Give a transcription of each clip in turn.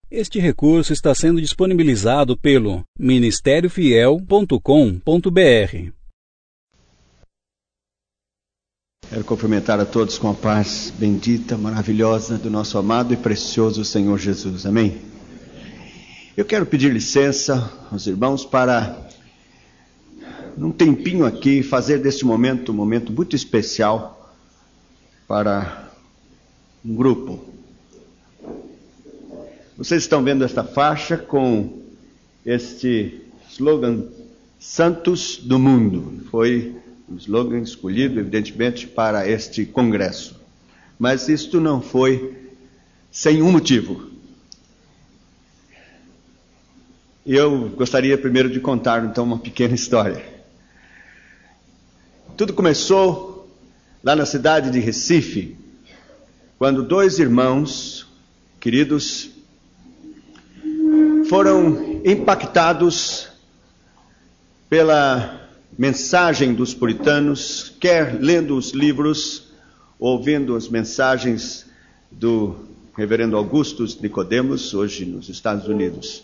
Este recurso está sendo disponibilizado pelo ministériofiel.com.br. Quero cumprimentar a todos com a paz bendita, maravilhosa do nosso amado e precioso Senhor Jesus. Amém? Eu quero pedir licença aos irmãos para, num tempinho aqui, fazer deste momento um momento muito especial para um grupo. Vocês estão vendo esta faixa com este slogan Santos do Mundo. Foi um slogan escolhido, evidentemente, para este congresso. Mas isto não foi sem um motivo. Eu gostaria primeiro de contar, então, uma pequena história. Tudo começou lá na cidade de Recife, quando dois irmãos queridos foram impactados pela mensagem dos puritanos, quer lendo os livros, ouvindo as mensagens do reverendo Augustus Nicodemos, hoje nos Estados Unidos.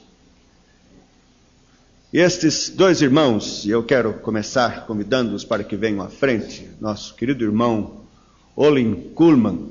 E estes dois irmãos, e eu quero começar convidando-os para que venham à frente, nosso querido irmão Olin Kuhlman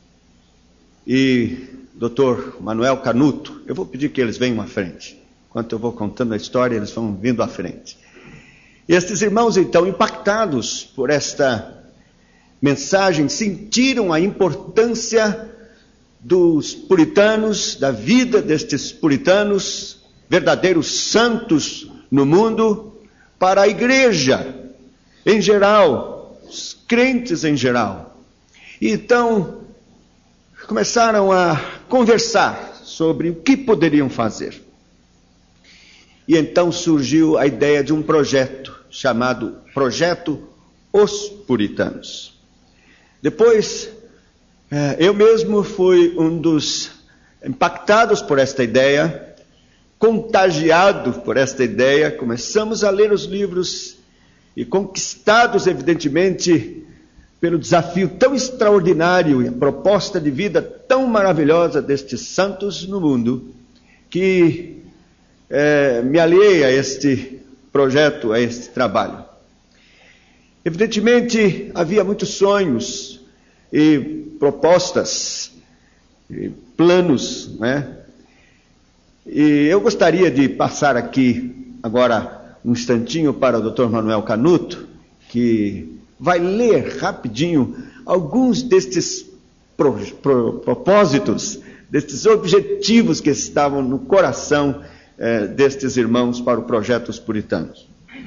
e Dr. Manuel Canuto. Eu vou pedir que eles venham à frente. Enquanto eu vou contando a história, eles vão vindo à frente. E estes irmãos, então, impactados por esta mensagem, sentiram a importância dos puritanos, da vida destes puritanos, verdadeiros santos no mundo, para a igreja em geral, os crentes em geral. E então começaram a conversar sobre o que poderiam fazer. E então surgiu a ideia de um projeto chamado Projeto Os Puritanos. Depois, eu mesmo fui um dos impactados por esta ideia, contagiado por esta ideia. Começamos a ler os livros e conquistados, evidentemente, pelo desafio tão extraordinário e a proposta de vida tão maravilhosa destes santos no mundo, que me aliei a este projeto, a este trabalho. Evidentemente, havia muitos sonhos e propostas, e planos, né? E eu gostaria de passar aqui agora um instantinho para o Dr. Manuel Canuto, que vai ler rapidinho alguns destes propósitos, destes objetivos que estavam no coração destes irmãos para o projeto Os Puritanos.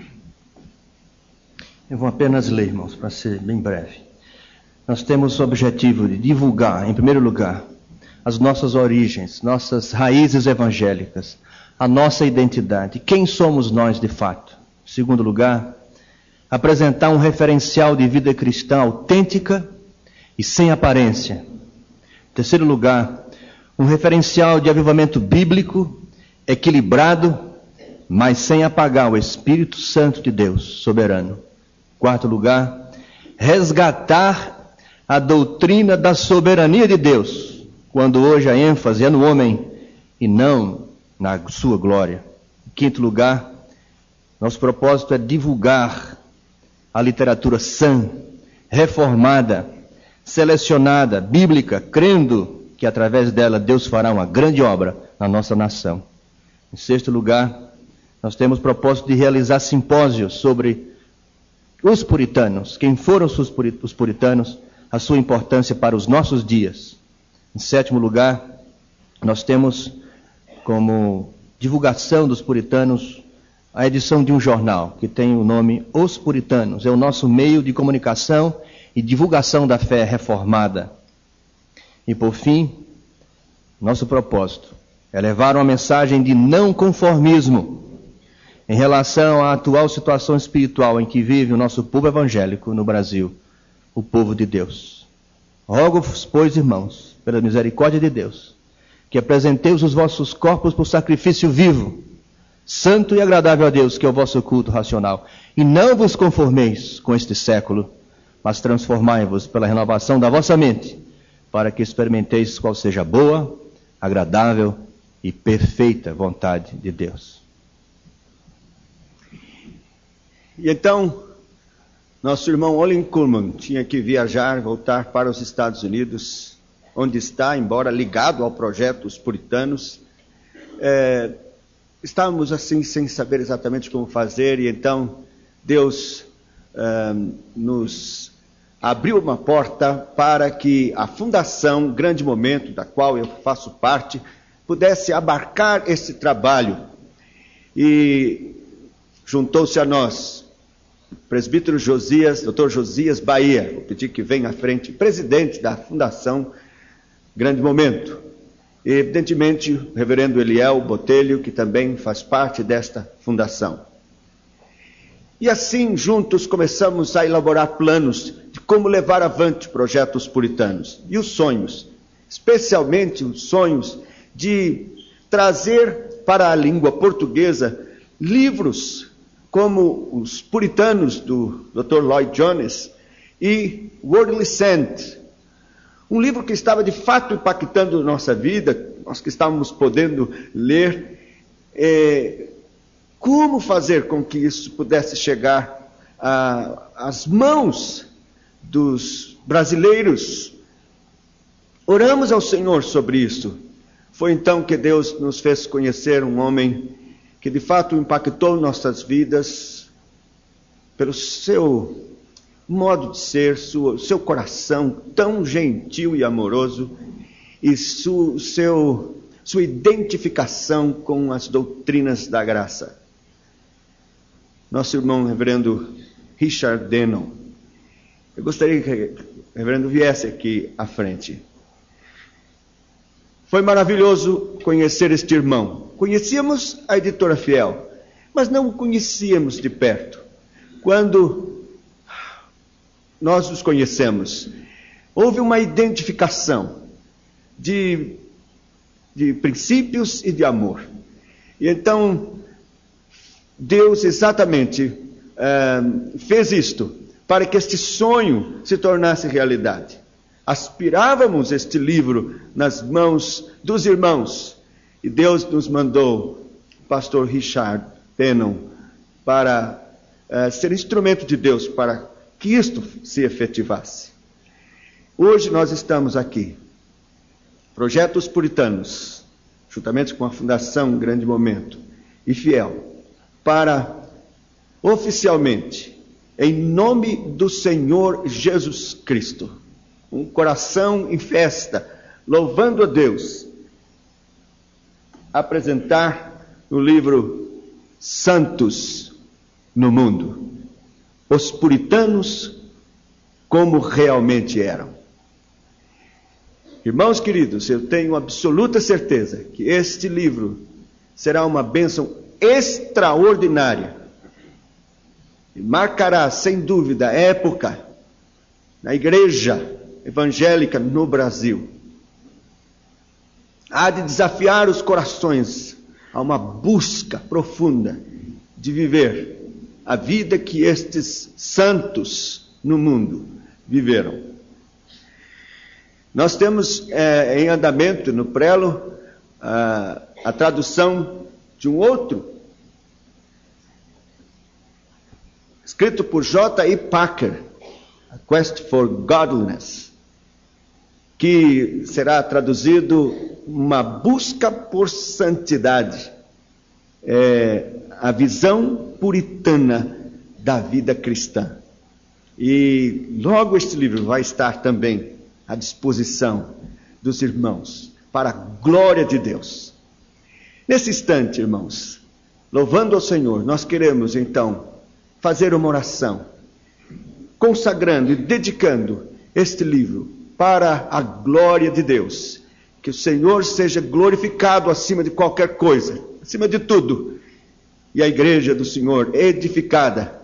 Eu vou apenas ler, irmãos, para ser bem breve. Nós temos o objetivo de divulgar, em primeiro lugar, as nossas origens, nossas raízes evangélicas, a nossa identidade, quem somos nós de fato. Em segundo lugar, apresentar um referencial de vida cristã autêntica e sem aparência. Em terceiro lugar, um referencial de avivamento bíblico, equilibrado, mas sem apagar o Espírito Santo de Deus, soberano. Em quarto lugar, resgatar a doutrina da soberania de Deus, quando hoje a ênfase é no homem e não na sua glória. Em quinto lugar, nosso propósito é divulgar a literatura sã, reformada, selecionada, bíblica, crendo que através dela Deus fará uma grande obra na nossa nação. Em sexto lugar, nós temos o propósito de realizar simpósios sobre os puritanos, quem foram os puritanos, a sua importância para os nossos dias. Em sétimo lugar, nós temos como divulgação dos puritanos a edição de um jornal que tem o nome Os Puritanos. É o nosso meio de comunicação e divulgação da fé reformada. E por fim, nosso propósito é levar uma mensagem de não conformismo em relação à atual situação espiritual em que vive o nosso povo evangélico no Brasil, o povo de Deus. Rogo-vos, pois, irmãos, pela misericórdia de Deus, que apresenteis os vossos corpos por sacrifício vivo, santo e agradável a Deus, que é o vosso culto racional. E não vos conformeis com este século, mas transformai-vos pela renovação da vossa mente, para que experimenteis qual seja boa, agradável e perfeita vontade de Deus. E então, nosso irmão Olin Kuhlman tinha que viajar, voltar para os Estados Unidos, onde está, embora ligado ao projeto Os Puritanos. Estávamos assim, sem saber exatamente como fazer, e então Deus nos abriu uma porta para que a Fundação Grande Momento, da qual eu faço parte, pudesse abarcar esse trabalho. E juntou-se a nós o presbítero Josias, Dr. Josias Bahia, vou pedir que venha à frente, presidente da Fundação Grande Momento. E, evidentemente, o reverendo Eliel Botelho, que também faz parte desta fundação. E assim, juntos, começamos a elaborar planos de como levar avante projetos puritanos. E os sonhos, especialmente os sonhos de trazer para a língua portuguesa livros como os Puritanos, do Dr. Lloyd Jones, e Worldly Scent, um livro que estava de fato impactando nossa vida, nós que estávamos podendo ler. Como fazer com que isso pudesse chegar às mãos dos brasileiros? Oramos ao Senhor sobre isso. Foi então que Deus nos fez conhecer um homem que de fato impactou nossas vidas pelo seu modo de ser, seu coração tão gentil e amoroso, e sua identificação com as doutrinas da graça. Nosso irmão reverendo Richard Dennon. Eu gostaria que o reverendo viesse aqui à frente. Foi maravilhoso conhecer este irmão. Conhecíamos a editora Fiel, mas não o conhecíamos de perto. Quando nós os conhecemos, houve uma identificação de princípios e de amor. E então, Deus exatamente fez isto para que este sonho se tornasse realidade. Aspirávamos este livro nas mãos dos irmãos, e Deus nos mandou o pastor Richard Dennon para ser instrumento de Deus para que isto se efetivasse. Hoje nós estamos aqui, Projetos Puritanos, juntamente com a Fundação Grande Momento e Fiel, para oficialmente, em nome do Senhor Jesus Cristo, um coração em festa, louvando a Deus, apresentar o livro Santos no Mundo, os puritanos como realmente eram. Irmãos queridos, eu tenho absoluta certeza que este livro será uma bênção extraordinária e marcará, sem dúvida, a época na igreja evangélica no Brasil. Há de desafiar os corações a uma busca profunda de viver a vida que estes santos no mundo viveram. Nós temos em andamento no prelo a tradução de um outro, escrito por J.I. Packer, A Quest for Godliness, que será traduzido uma busca por santidade, a visão puritana da vida cristã. E logo este livro vai estar também à disposição dos irmãos, para a glória de Deus. Nesse instante, irmãos, louvando ao Senhor, nós queremos então fazer uma oração, consagrando e dedicando este livro para a glória de Deus. Que o Senhor seja glorificado acima de qualquer coisa, acima de tudo, e a igreja do Senhor edificada.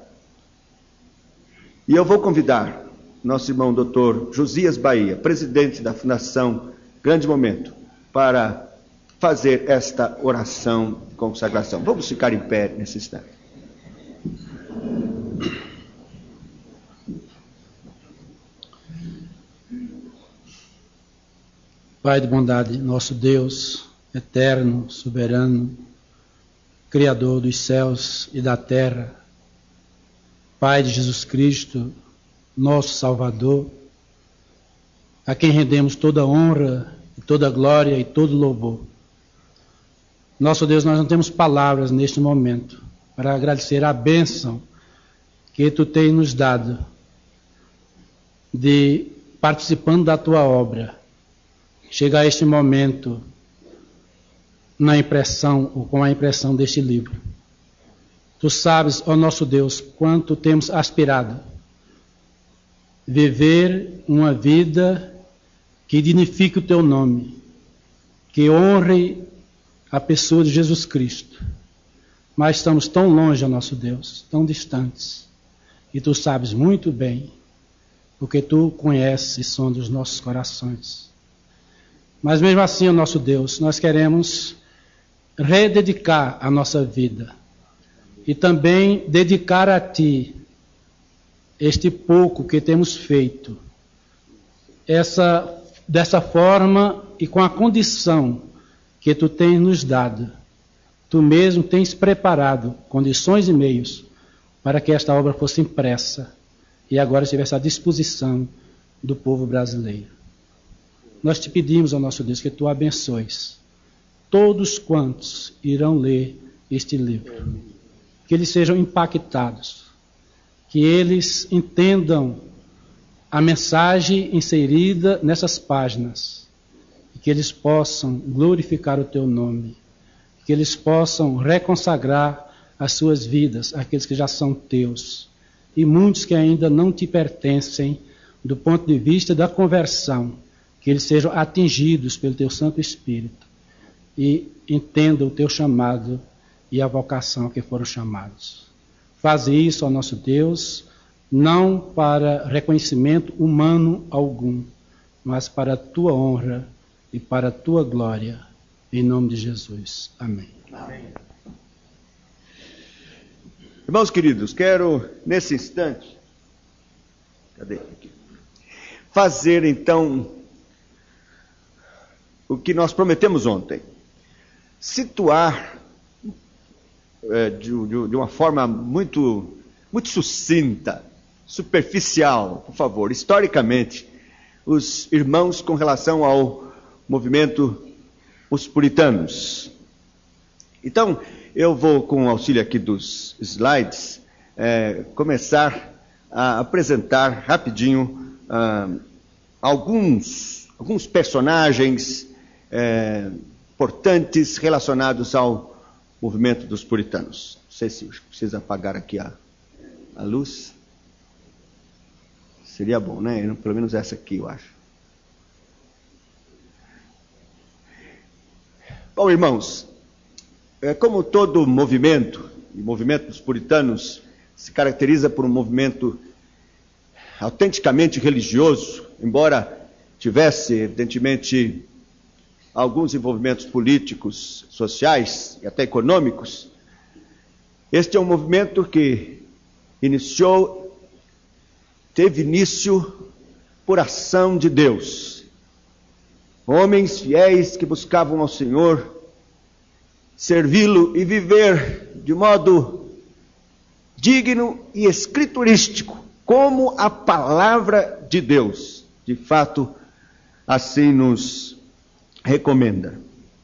E eu vou convidar nosso irmão Dr. Josias Bahia, presidente da Fundação Grande Momento, para fazer esta oração de consagração. Vamos ficar em pé nesse instante. Pai de bondade, nosso Deus, eterno, soberano, Criador dos céus e da terra, Pai de Jesus Cristo, nosso Salvador, a quem rendemos toda honra, toda glória e todo louvor. Nosso Deus, nós não temos palavras neste momento para agradecer a bênção que Tu tens nos dado de participando da Tua obra. Chegar a este momento na impressão ou com a impressão deste livro. Tu sabes, ó nosso Deus, quanto temos aspirado viver uma vida que dignifique o Teu nome, que honre a pessoa de Jesus Cristo. Mas estamos tão longe, ó nosso Deus, tão distantes. E Tu sabes muito bem, porque Tu conheces e sondas os nossos corações. Mas mesmo assim, ó nosso Deus, nós queremos rededicar a nossa vida e também dedicar a Ti este pouco que temos feito, dessa forma e com a condição que Tu tens nos dado. Tu mesmo tens preparado condições e meios para que esta obra fosse impressa e agora estivesse à disposição do povo brasileiro. Nós Te pedimos, ó nosso Deus, que Tu abençoes todos quantos irão ler este livro, que eles sejam impactados, que eles entendam a mensagem inserida nessas páginas, e que eles possam glorificar o Teu nome, que eles possam reconsagrar as suas vidas, aqueles que já são Teus, e muitos que ainda não Te pertencem do ponto de vista da conversão, que eles sejam atingidos pelo Teu Santo Espírito e entendam o Teu chamado e a vocação a que foram chamados. Faze isso, ó nosso Deus, não para reconhecimento humano algum, mas para a Tua honra e para a Tua glória, em nome de Jesus. Amém. Amém. Irmãos queridos, quero nesse instante, fazer então o que nós prometemos ontem. Situar de uma forma muito sucinta, superficial, por favor, historicamente, os irmãos com relação ao movimento Os Puritanos. Então, eu vou, com o auxílio aqui dos slides, começar a apresentar rapidinho alguns personagens importantes relacionados ao movimento dos puritanos. Não sei se precisa apagar aqui a luz. Seria bom, né? Pelo menos essa aqui, eu acho. Bom, irmãos, como todo movimento, o movimento dos puritanos se caracteriza por um movimento autenticamente religioso, embora tivesse, evidentemente, alguns envolvimentos políticos, sociais e até econômicos. Este é um movimento que teve início por ação de Deus. Homens fiéis que buscavam ao Senhor, servi-lo e viver de modo digno e escriturístico, como a palavra de Deus, de fato, assim nos recomenda.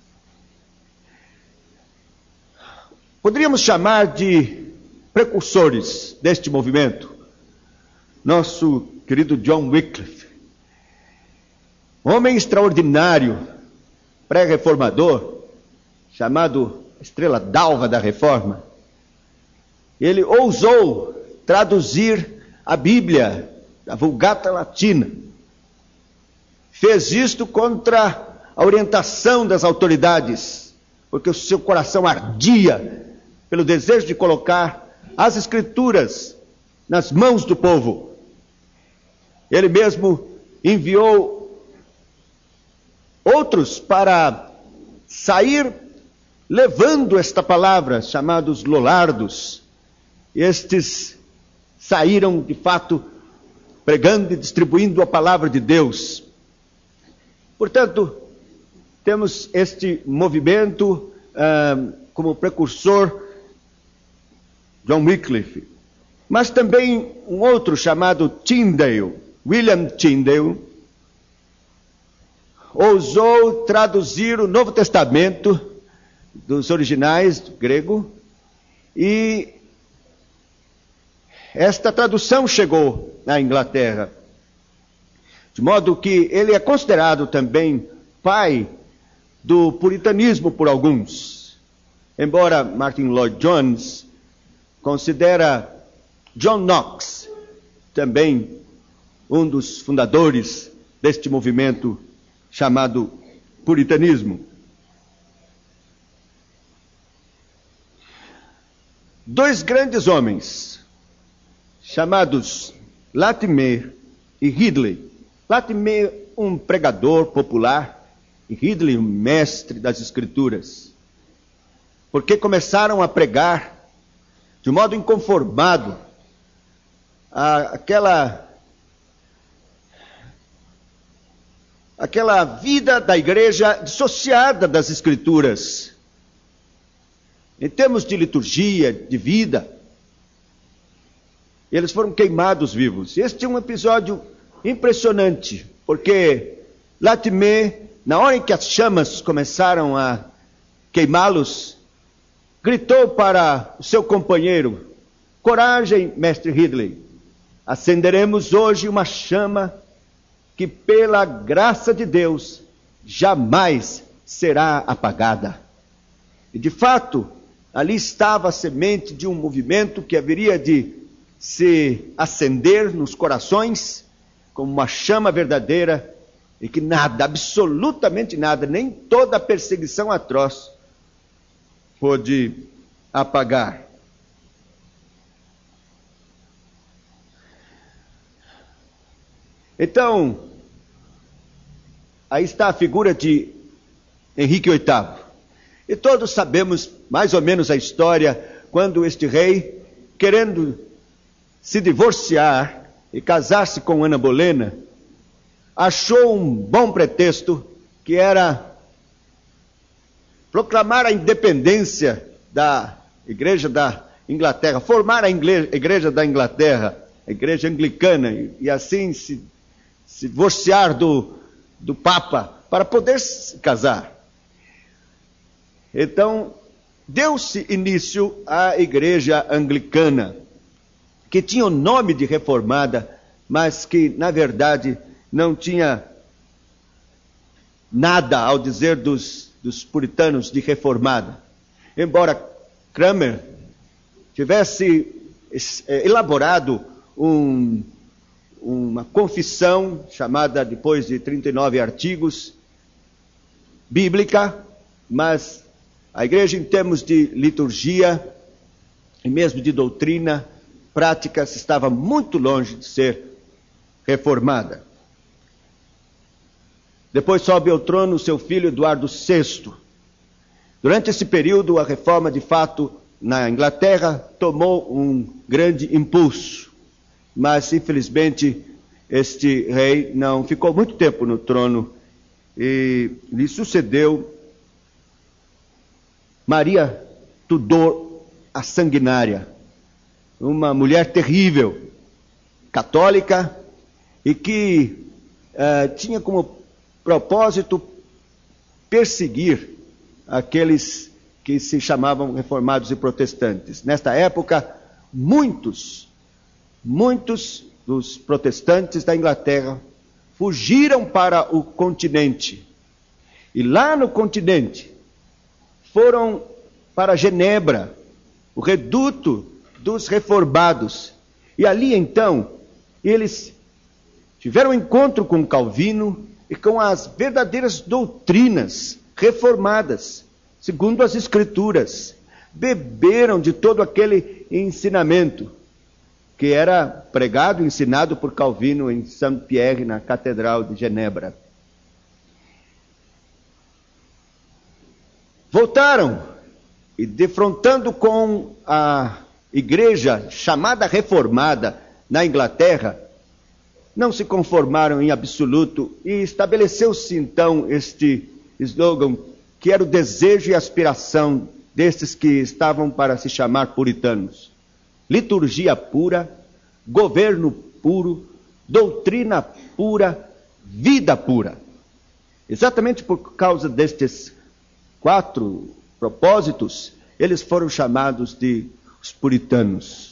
Poderíamos chamar de precursores deste movimento nosso querido John Wycliffe, homem extraordinário, pré-reformador, chamado Estrela d'Alva da Reforma. Ele ousou traduzir a Bíblia, a Vulgata Latina. Fez isto contra a orientação das autoridades, porque o seu coração ardia pelo desejo de colocar as Escrituras nas mãos do povo. Ele mesmo enviou outros para sair levando esta palavra, chamados Lollardos. Estes saíram, de fato, pregando e distribuindo a palavra de Deus. Portanto, temos este movimento como precursor John Wycliffe, mas também um outro chamado Tyndale, William Tyndale, ousou traduzir o Novo Testamento dos originais do grego, e esta tradução chegou na Inglaterra, de modo que ele é considerado também pai do puritanismo por alguns, embora Martin Lloyd Jones considera John Knox também um dos fundadores deste movimento chamado puritanismo. Dois grandes homens, chamados Latimer e Ridley. Latimer, um pregador popular, e Ridley, um mestre das Escrituras, porque começaram a pregar de modo inconformado aquela vida da igreja dissociada das Escrituras, em termos de liturgia, de vida. Eles foram queimados vivos. Este é um episódio impressionante, porque Latimer, na hora em que as chamas começaram a queimá-los, gritou para o seu companheiro: coragem, mestre Ridley, acenderemos hoje uma chama que, pela graça de Deus, jamais será apagada. E, de fato, ali estava a semente de um movimento que haveria de se acender nos corações como uma chama verdadeira, e que nada, absolutamente nada, nem toda a perseguição atroz pôde apagar. Então, aí está a figura de Henrique VIII. E todos sabemos mais ou menos a história, quando este rei, querendo se divorciar e casar-se com Ana Bolena, achou um bom pretexto, que era proclamar a independência da Igreja da Inglaterra, formar a Igreja da Inglaterra, a Igreja Anglicana, e assim se divorciar do Papa, para poder se casar. Então, deu-se início à Igreja Anglicana, que tinha o nome de reformada, mas que, na verdade, não tinha nada ao dizer dos puritanos de reformada. Embora Cranmer tivesse elaborado uma confissão, chamada depois de 39 artigos, bíblica, mas a igreja, em termos de liturgia e mesmo de doutrina, práticas, estava muito longe de ser reformada. Depois sobe ao trono seu filho Eduardo VI. Durante esse período, a reforma, de fato, na Inglaterra, tomou um grande impulso. Mas, infelizmente, este rei não ficou muito tempo no trono, e lhe sucedeu Maria Tudor a Sanguinária, uma mulher terrível, católica, e que tinha como propósito perseguir aqueles que se chamavam reformados e protestantes. Nesta época, muitos dos protestantes da Inglaterra fugiram para o continente. E lá no continente, foram para Genebra, o reduto dos reformados. E ali, então, eles tiveram encontro com Calvino e com as verdadeiras doutrinas reformadas, segundo as Escrituras. Beberam de todo aquele ensinamento que era pregado e ensinado por Calvino em Saint-Pierre, na Catedral de Genebra. Voltaram e, defrontando com a igreja chamada reformada na Inglaterra, não se conformaram em absoluto, e estabeleceu-se então este slogan que era o desejo e aspiração destes que estavam para se chamar puritanos. Liturgia pura, governo puro, doutrina pura, vida pura. Exatamente por causa destes 4 propósitos, eles foram chamados de os puritanos.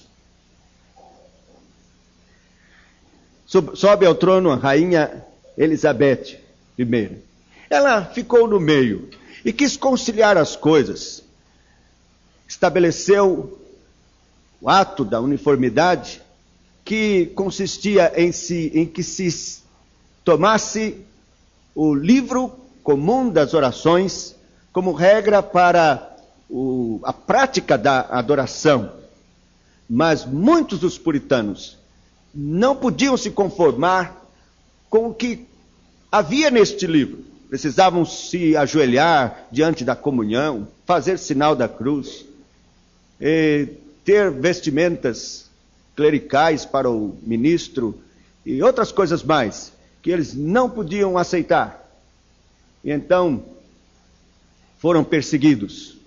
Sobe ao trono a rainha Elizabeth I. Ela ficou no meio e quis conciliar as coisas. Estabeleceu o ato da uniformidade, que consistia em que se tomasse o livro comum das orações como regra para a prática da adoração. Mas muitos dos puritanos não podiam se conformar com o que havia neste livro. Precisavam se ajoelhar diante da comunhão, fazer sinal da cruz, ter vestimentas clericais para o ministro e outras coisas mais que eles não podiam aceitar. E então foram perseguidos.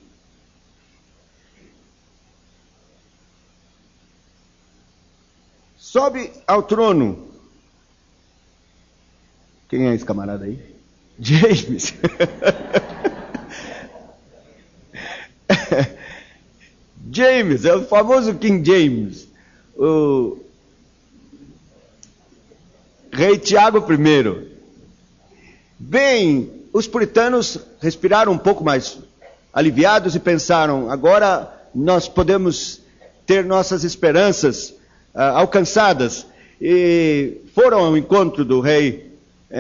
Sobe ao trono. Quem é esse camarada aí? James. James, é o famoso King James. O rei Tiago I. Bem, os puritanos respiraram um pouco mais aliviados e pensaram, agora nós podemos ter nossas esperanças alcançadas. E foram ao encontro do rei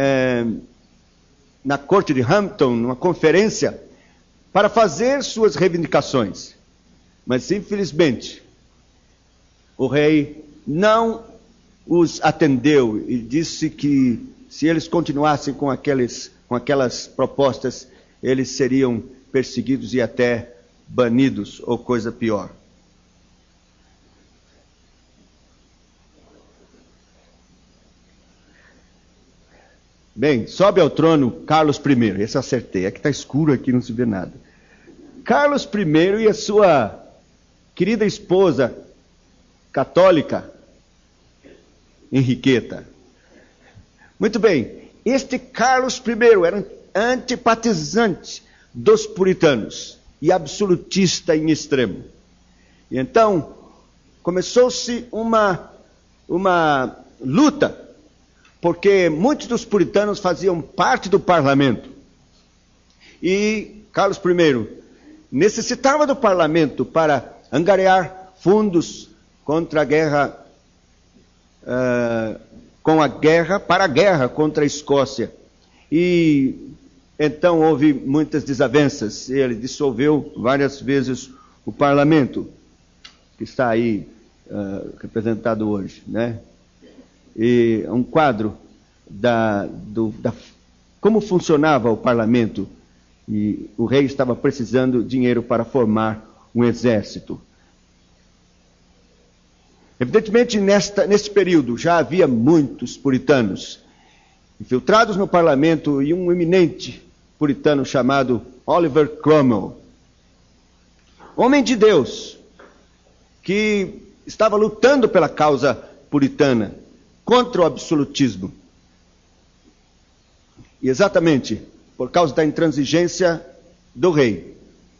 na corte de Hampton, numa conferência, para fazer suas reivindicações. Mas, infelizmente, o rei não os atendeu e disse que se eles continuassem com aquelas propostas, eles seriam perseguidos e até banidos, ou coisa pior. Bem, sobe ao trono Carlos I. Esse eu acertei. É que está escuro aqui, não se vê nada. Carlos I e a sua querida esposa católica, Henriqueta. Muito bem, este Carlos I era antipatizante dos puritanos e absolutista em extremo. E então, começou-se uma luta, porque muitos dos puritanos faziam parte do parlamento. E Carlos I necessitava do parlamento para angariar fundos contra a guerra, para a guerra contra a Escócia. E então houve muitas desavenças. Ele dissolveu várias vezes o parlamento, que está aí representado hoje, né? E um quadro como funcionava o parlamento. E o rei estava precisando de dinheiro para formar um exército. Evidentemente, neste período, já havia muitos puritanos infiltrados no parlamento e um eminente puritano chamado Oliver Cromwell. Homem de Deus, que estava lutando pela causa puritana, contra o absolutismo. E exatamente por causa da intransigência do rei,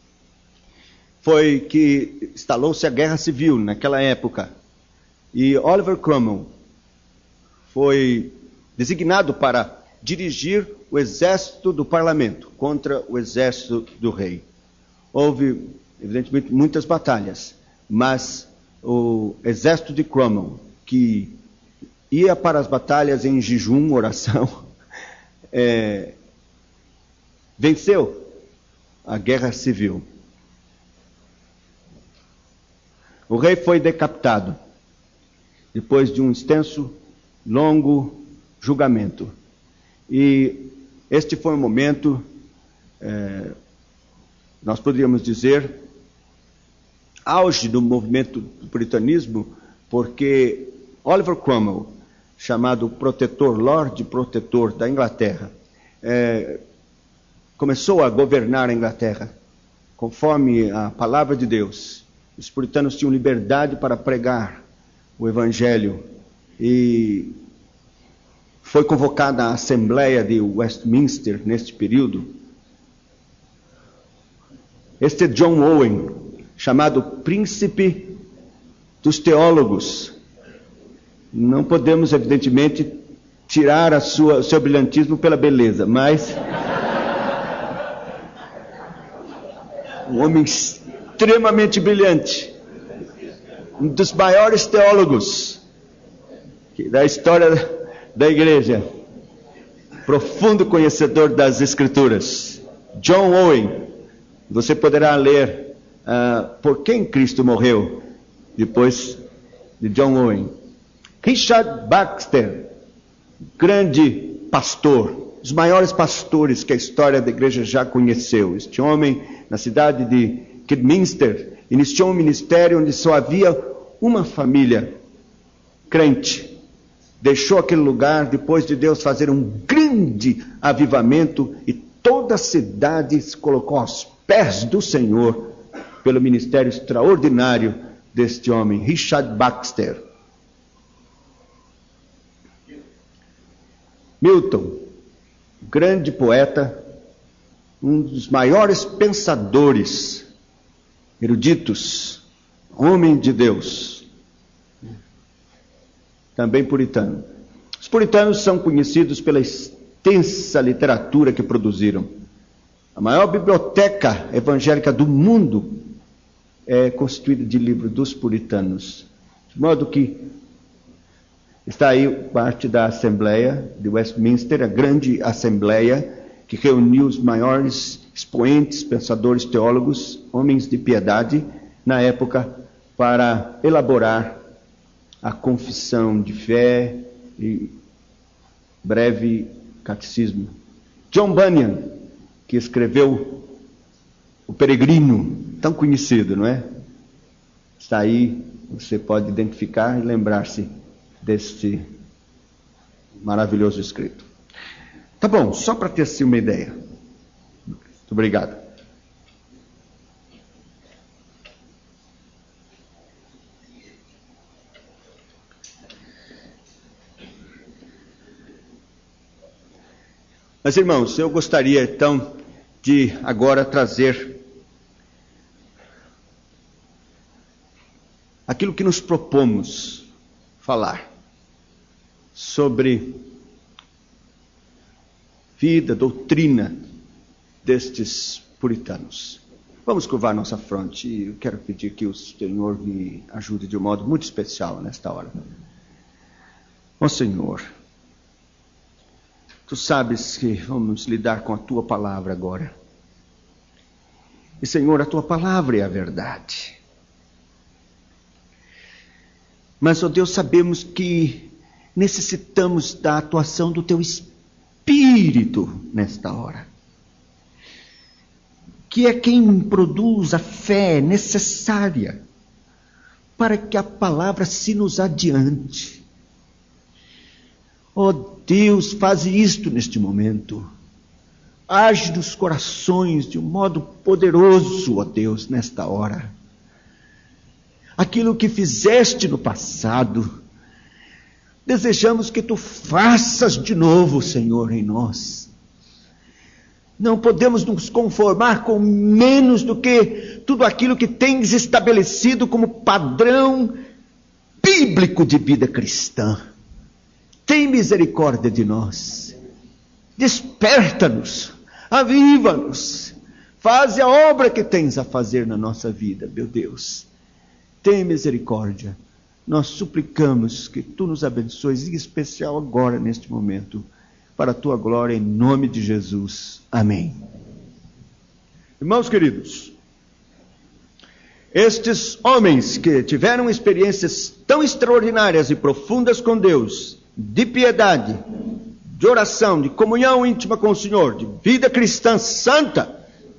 foi que instalou-se a Guerra Civil naquela época. E Oliver Cromwell foi designado para dirigir o exército do parlamento contra o exército do rei. Houve, evidentemente, muitas batalhas, mas o exército de Cromwell, que ia para as batalhas em jejum, oração, venceu a Guerra Civil. O rei foi decapitado depois de um extenso, longo julgamento. E este foi um momento, nós poderíamos dizer, auge do movimento do puritanismo, porque Oliver Cromwell, chamado protetor, Lorde Protetor da Inglaterra, começou a governar a Inglaterra, conforme a palavra de Deus, os puritanos tinham liberdade para pregar o Evangelho, e foi convocada a Assembleia de Westminster neste período. Este John Owen, chamado Príncipe dos Teólogos, não podemos evidentemente tirar o seu brilhantismo pela beleza, mas um homem extremamente brilhante, um dos maiores teólogos da história da igreja, profundo conhecedor das Escrituras. John Owen, você poderá ler por quem Cristo morreu, depois de John Owen. Richard Baxter, grande pastor, os maiores pastores que a história da igreja já conheceu. Este homem, na cidade de Kidminster, iniciou um ministério onde só havia uma família crente. Deixou aquele lugar depois de Deus fazer um grande avivamento e toda a cidade se colocou aos pés do Senhor pelo ministério extraordinário deste homem, Richard Baxter. Milton, grande poeta, um dos maiores pensadores, eruditos, homem de Deus, também puritano. Os puritanos são conhecidos pela extensa literatura que produziram. A maior biblioteca evangélica do mundo é constituída de livros dos puritanos, de modo que está aí parte da Assembleia de Westminster, a grande Assembleia que reuniu os maiores expoentes, pensadores, teólogos, homens de piedade, na época, para elaborar a confissão de fé e breve catecismo. John Bunyan, que escreveu O Peregrino, tão conhecido, não é? Está aí, você pode identificar e lembrar-se deste maravilhoso escrito. Tá bom, só para ter assim uma ideia. Muito obrigado. Mas, irmãos, eu gostaria então de agora trazer aquilo que nos propomos falar sobre vida, doutrina destes puritanos. Vamos curvar nossa fronte e eu quero pedir que o Senhor me ajude de um modo muito especial nesta hora. Ó Senhor, Tu sabes que vamos lidar com a Tua palavra agora. E Senhor, a Tua palavra é a verdade. Mas, ó Deus, sabemos que necessitamos da atuação do Teu Espírito nesta hora, que é quem produz a fé necessária para que a palavra se nos adiante. Ó Deus, faz isto neste momento. Age nos corações de um modo poderoso, ó Deus, nesta hora. Aquilo que fizeste no passado, desejamos que Tu faças de novo, Senhor, em nós. Não podemos nos conformar com menos do que tudo aquilo que Tens estabelecido como padrão bíblico de vida cristã. Tem misericórdia de nós. Desperta-nos, aviva-nos. Faze a obra que Tens a fazer na nossa vida, meu Deus. Tem misericórdia. Nós suplicamos que Tu nos abençoes, em especial agora, neste momento, para a Tua glória, em nome de Jesus. Amém. Irmãos queridos, estes homens que tiveram experiências tão extraordinárias e profundas com Deus, de piedade, de oração, de comunhão íntima com o Senhor, de vida cristã santa,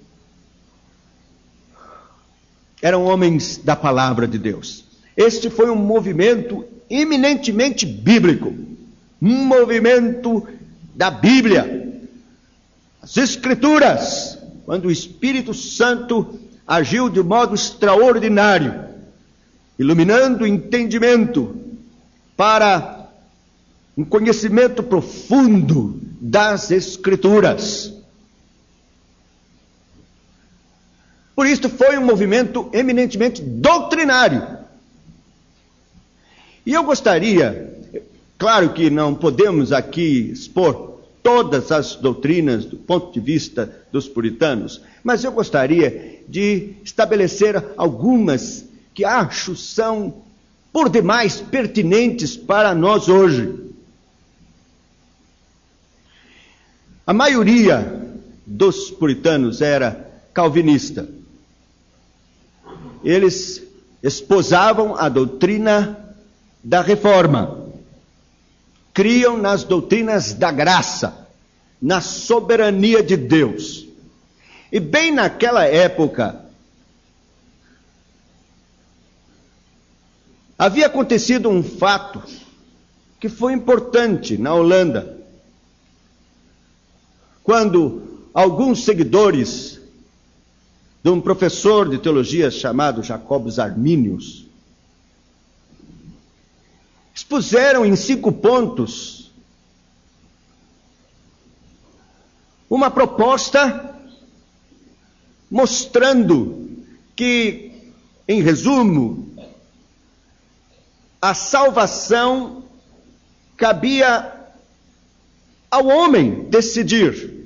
eram homens da palavra de Deus. Este foi um movimento eminentemente bíblico, um movimento da Bíblia. As Escrituras, quando o Espírito Santo agiu de modo extraordinário, iluminando o entendimento para um conhecimento profundo das Escrituras. Por isso foi um movimento eminentemente doutrinário. E eu gostaria, claro que não podemos aqui expor todas as doutrinas do ponto de vista dos puritanos, mas eu gostaria de estabelecer algumas que acho são por demais pertinentes para nós hoje. A maioria dos puritanos era calvinista. Eles esposavam a doutrina da reforma. Criam nas doutrinas da graça, na soberania de Deus. E bem naquela época, havia acontecido um fato que foi importante na Holanda, quando alguns seguidores de um professor de teologia chamado Jacobus Arminius expuseram em 5 pontos uma proposta mostrando que, em resumo, a salvação cabia ao homem decidir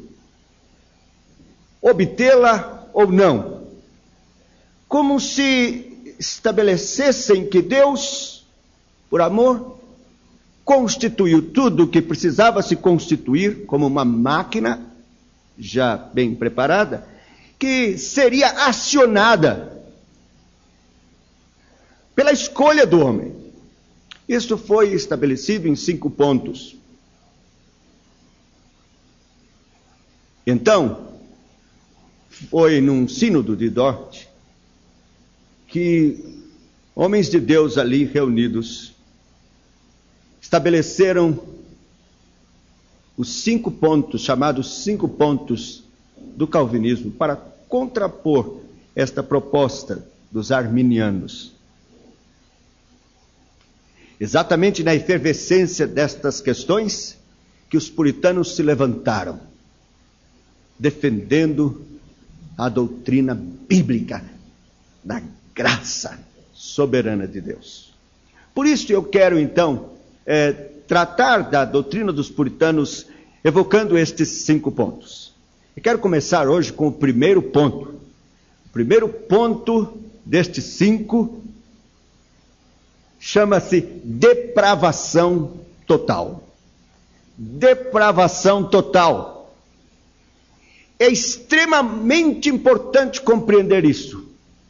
obtê-la ou não, como se estabelecessem que Deus, por amor, constituiu tudo o que precisava se constituir como uma máquina já bem preparada, que seria acionada pela escolha do homem. Isso foi estabelecido em 5 pontos. Então, foi num sínodo de Dort que homens de Deus ali reunidos estabeleceram os 5 pontos, chamados 5 pontos do calvinismo, para contrapor esta proposta dos arminianos. Exatamente na efervescência destas questões que os puritanos se levantaram, defendendo a doutrina bíblica da graça soberana de Deus. Por isso eu quero então tratar da doutrina dos puritanos evocando estes 5 pontos. Eu quero começar hoje com o primeiro ponto. O primeiro ponto destes 5 chama-se depravação total. Depravação total. É extremamente importante compreender isso.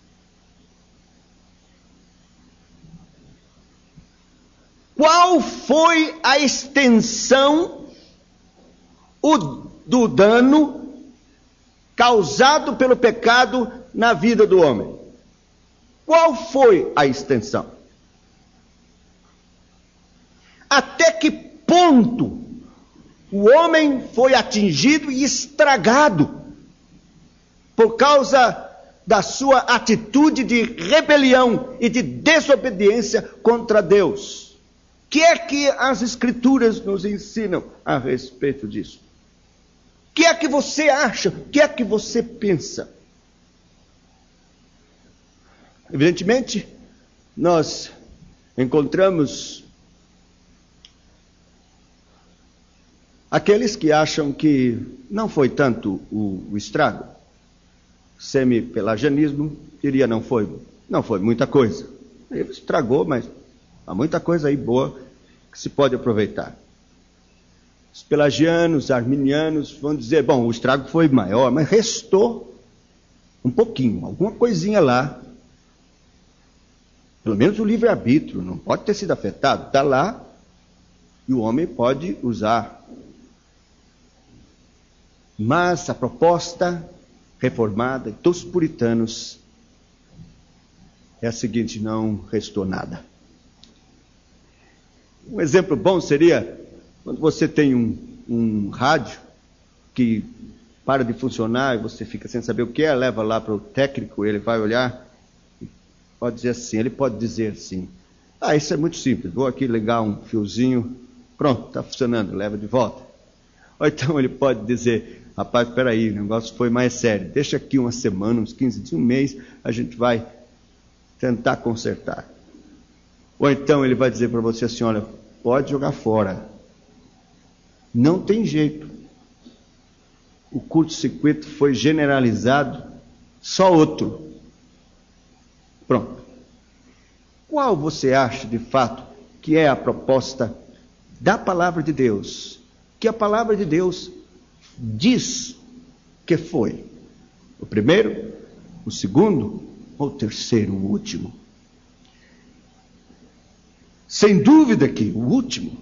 Qual foi a extensão do dano causado pelo pecado na vida do homem? Qual foi a extensão? Até que ponto o homem foi atingido e estragado por causa da sua atitude de rebelião e de desobediência contra Deus? O que é que as Escrituras nos ensinam a respeito disso? O que é que você acha? O que é que você pensa? Evidentemente, nós encontramos aqueles que acham que não foi tanto o estrago. Semi-pelagianismo diria não foi muita coisa. Ele estragou, mas há muita coisa aí boa que se pode aproveitar. Os pelagianos, arminianos vão dizer, bom, o estrago foi maior, mas restou um pouquinho, alguma coisinha lá. Pelo menos o livre-arbítrio não pode ter sido afetado. Está lá e o homem pode usar. Mas a proposta reformada dos puritanos é a seguinte: não restou nada. Um exemplo bom seria quando você tem um rádio que para de funcionar e você fica sem saber o que é, leva lá para o técnico, ele vai olhar, pode dizer assim, ele pode dizer assim, isso é muito simples, vou aqui ligar um fiozinho, pronto, está funcionando, leva de volta. Ou então ele pode dizer, rapaz, espera aí, o negócio foi mais sério, deixa aqui uma semana, uns 15 dias, um mês, a gente vai tentar consertar. Ou então ele vai dizer para você assim, olha, pode jogar fora. Não tem jeito. O curto-circuito foi generalizado, só outro. Pronto. Qual você acha, de fato, que é a proposta da palavra de Deus? Que a palavra de Deus diz que foi? O primeiro, o segundo ou o terceiro, o último? Sem dúvida que o último.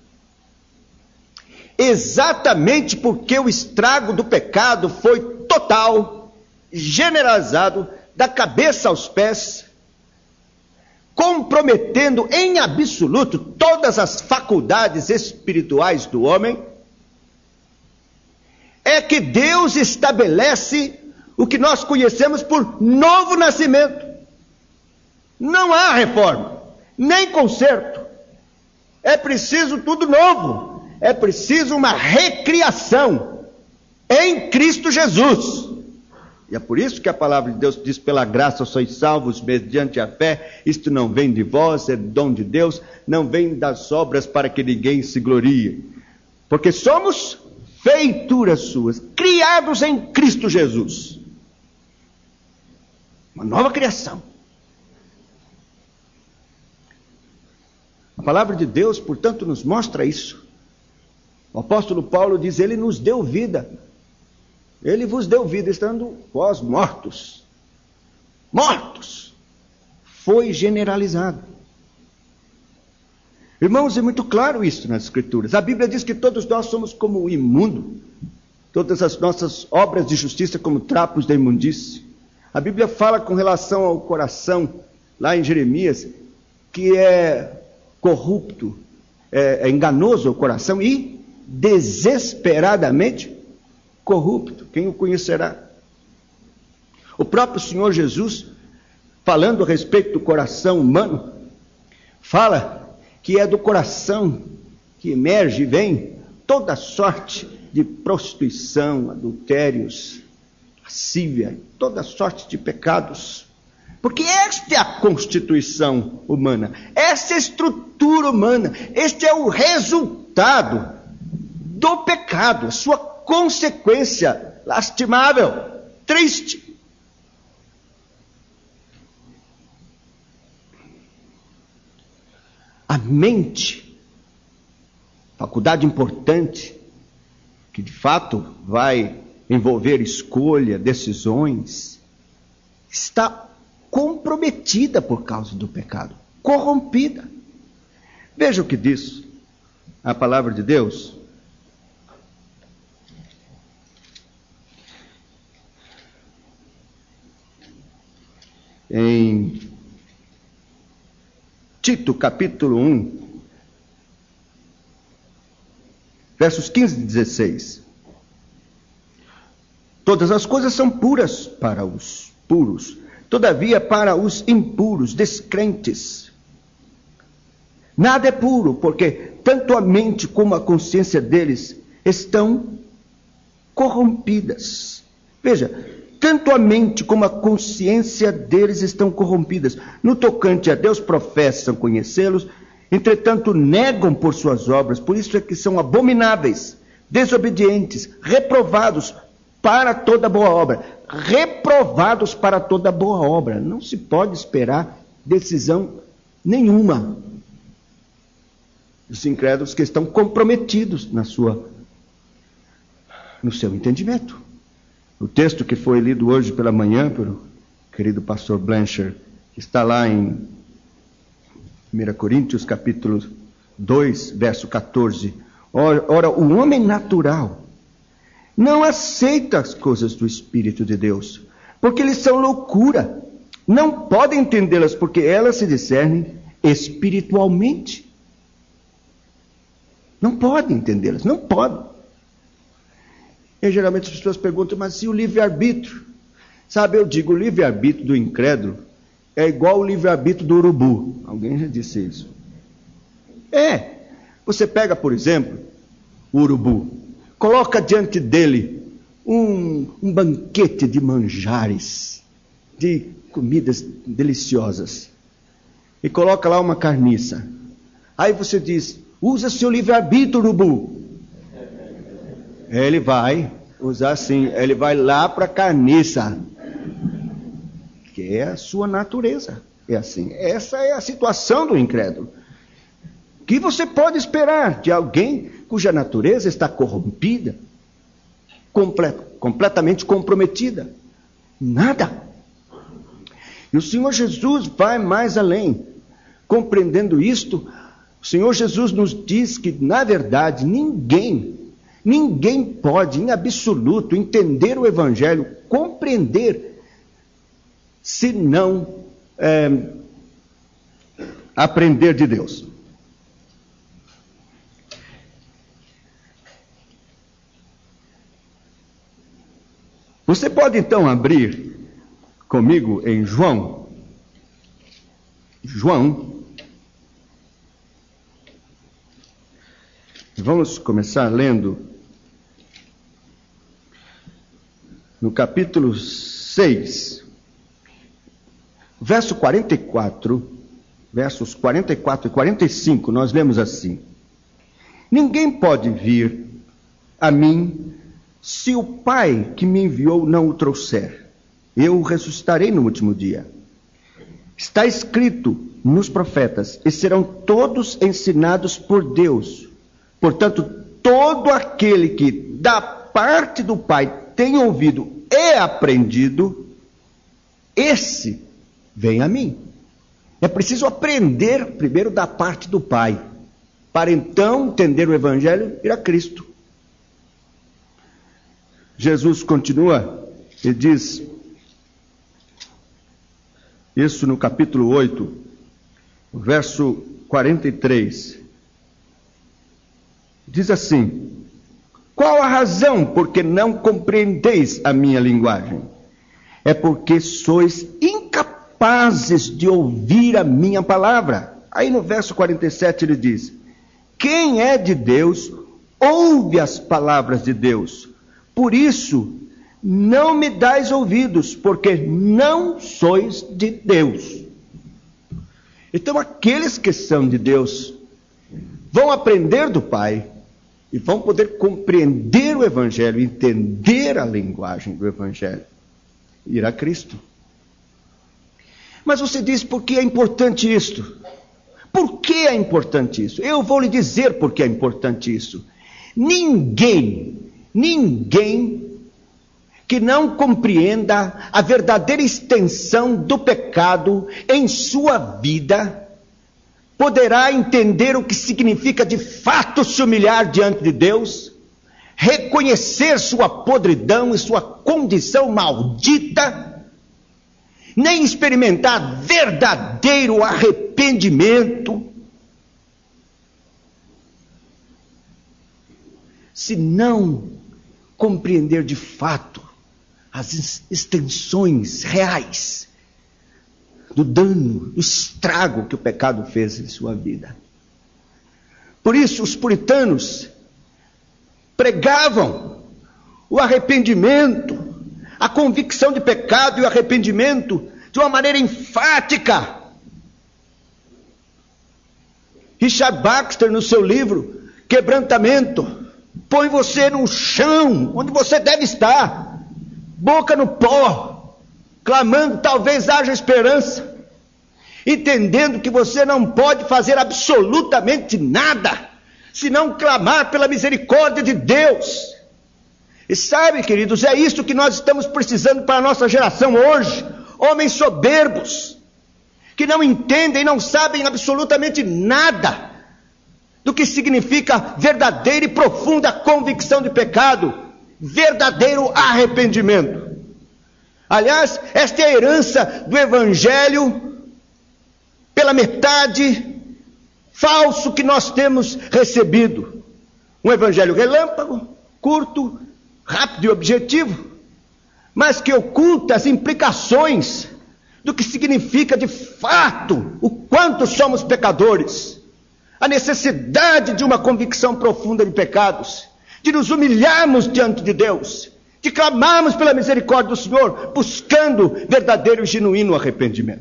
Exatamente porque o estrago do pecado foi total, generalizado, da cabeça aos pés, comprometendo em absoluto todas as faculdades espirituais do homem, é que Deus estabelece o que nós conhecemos por novo nascimento. Não há reforma, nem conserto. É preciso tudo novo. É preciso uma recriação em Cristo Jesus. E é por isso que a palavra de Deus diz, pela graça sois salvos mediante a fé, isto não vem de vós, é dom de Deus, não vem das obras para que ninguém se glorie. Porque somos feituras suas, criados em Cristo Jesus. Uma nova criação. A palavra de Deus, portanto, nos mostra isso. O apóstolo Paulo diz, ele nos deu vida. Ele vos deu vida, estando vós mortos. Mortos. Foi generalizado. Irmãos, é muito claro isso nas Escrituras. A Bíblia diz que todos nós somos como o imundo. Todas as nossas obras de justiça como trapos da imundície. A Bíblia fala com relação ao coração, lá em Jeremias, que é corrupto, é enganoso o coração e desesperadamente corrupto. Quem o conhecerá? O próprio Senhor Jesus, falando a respeito do coração humano, fala que é do coração que emerge e vem toda sorte de prostituição, adultérios, lascívia, toda sorte de pecados. Porque esta é a constituição humana, esta é a estrutura humana, este é o resultado do pecado, a sua consequência lastimável, triste. A mente, faculdade importante, que de fato vai envolver escolha, decisões, está comprometida por causa do pecado, corrompida. Veja o que diz a palavra de Deus. Em Tito, capítulo 1, versos 15 e 16. Todas as coisas são puras para os puros, todavia para os impuros, descrentes, nada é puro, porque tanto a mente como a consciência deles estão corrompidas. Veja, tanto a mente como a consciência deles estão corrompidas. No tocante a Deus, professam conhecê-los, entretanto negam por suas obras, por isso é que são abomináveis, desobedientes, reprovados para toda boa obra. Reprovados para toda boa obra. Não se pode esperar decisão nenhuma dos incrédulos que estão comprometidos no seu entendimento. O texto que foi lido hoje pela manhã pelo querido pastor Blanchard, que está lá em 1 Coríntios capítulo 2, verso 14. Ora, o homem natural não aceita as coisas do Espírito de Deus, porque eles são loucura. Não podem entendê-las, porque elas se discernem espiritualmente. Não podem entendê-las, não podem. E geralmente as pessoas perguntam, mas e o livre-arbítrio? Sabe, eu digo, o livre-arbítrio do incrédulo é igual ao livre-arbítrio do urubu. Alguém já disse isso? Você pega, por exemplo, o urubu, coloca diante dele um banquete de manjares, de comidas deliciosas, e coloca lá uma carniça. Aí você diz, usa seu livre-arbítrio, urubu. Ele vai usar assim, ele vai lá para a carniça, que é a sua natureza. É assim, essa é a situação do incrédulo. O que você pode esperar de alguém cuja natureza está corrompida, completamente comprometida? Nada. E o Senhor Jesus vai mais além. Compreendendo isto, o Senhor Jesus nos diz que, na verdade, ninguém pode, em absoluto, entender o Evangelho, compreender, se não aprender de Deus. Você pode então abrir comigo em João. Vamos começar lendo no capítulo 6, versos 44 e 45, nós lemos assim: Ninguém pode vir a mim se o Pai que me enviou não o trouxer. Eu o ressuscitarei no último dia. Está escrito nos profetas, e serão todos ensinados por Deus. Portanto, todo aquele que da parte do Pai tem ouvido e aprendido, esse vem a mim. É preciso aprender primeiro da parte do Pai, para então entender o Evangelho e ir a Cristo. Jesus continua e diz, isso no capítulo 8, verso 43, diz assim: Qual a razão por que não compreendeis a minha linguagem? É porque sois incapazes de ouvir a minha palavra. Aí no verso 47 ele diz: Quem é de Deus, ouve as palavras de Deus. Por isso, não me dais ouvidos, porque não sois de Deus. Então, aqueles que são de Deus vão aprender do Pai e vão poder compreender o Evangelho, entender a linguagem do Evangelho, ir a Cristo. Mas você diz, por que é importante isto? Por que é importante isso? Eu vou lhe dizer por que é importante isso. Ninguém que não compreenda a verdadeira extensão do pecado em sua vida poderá entender o que significa de fato se humilhar diante de Deus, reconhecer sua podridão e sua condição maldita, nem experimentar verdadeiro arrependimento, se não compreender de fato as extensões reais do dano, do estrago que o pecado fez em sua vida. Por isso os puritanos pregavam o arrependimento, a convicção de pecado e o arrependimento de uma maneira enfática. Richard Baxter, no seu livro Quebrantamento, põe você no chão, onde você deve estar, boca no pó, clamando, talvez haja esperança, entendendo que você não pode fazer absolutamente nada, senão clamar pela misericórdia de Deus. E sabe, queridos, é isso que nós estamos precisando para a nossa geração hoje, homens soberbos, que não entendem, não sabem absolutamente nada do que significa verdadeira e profunda convicção de pecado, verdadeiro arrependimento. Aliás, esta é a herança do Evangelho, pela metade, falso que nós temos recebido. Um Evangelho relâmpago, curto, rápido e objetivo, mas que oculta as implicações do que significa de fato o quanto somos pecadores, a necessidade de uma convicção profunda de pecados, de nos humilharmos diante de Deus, de clamarmos pela misericórdia do Senhor, buscando verdadeiro e genuíno arrependimento.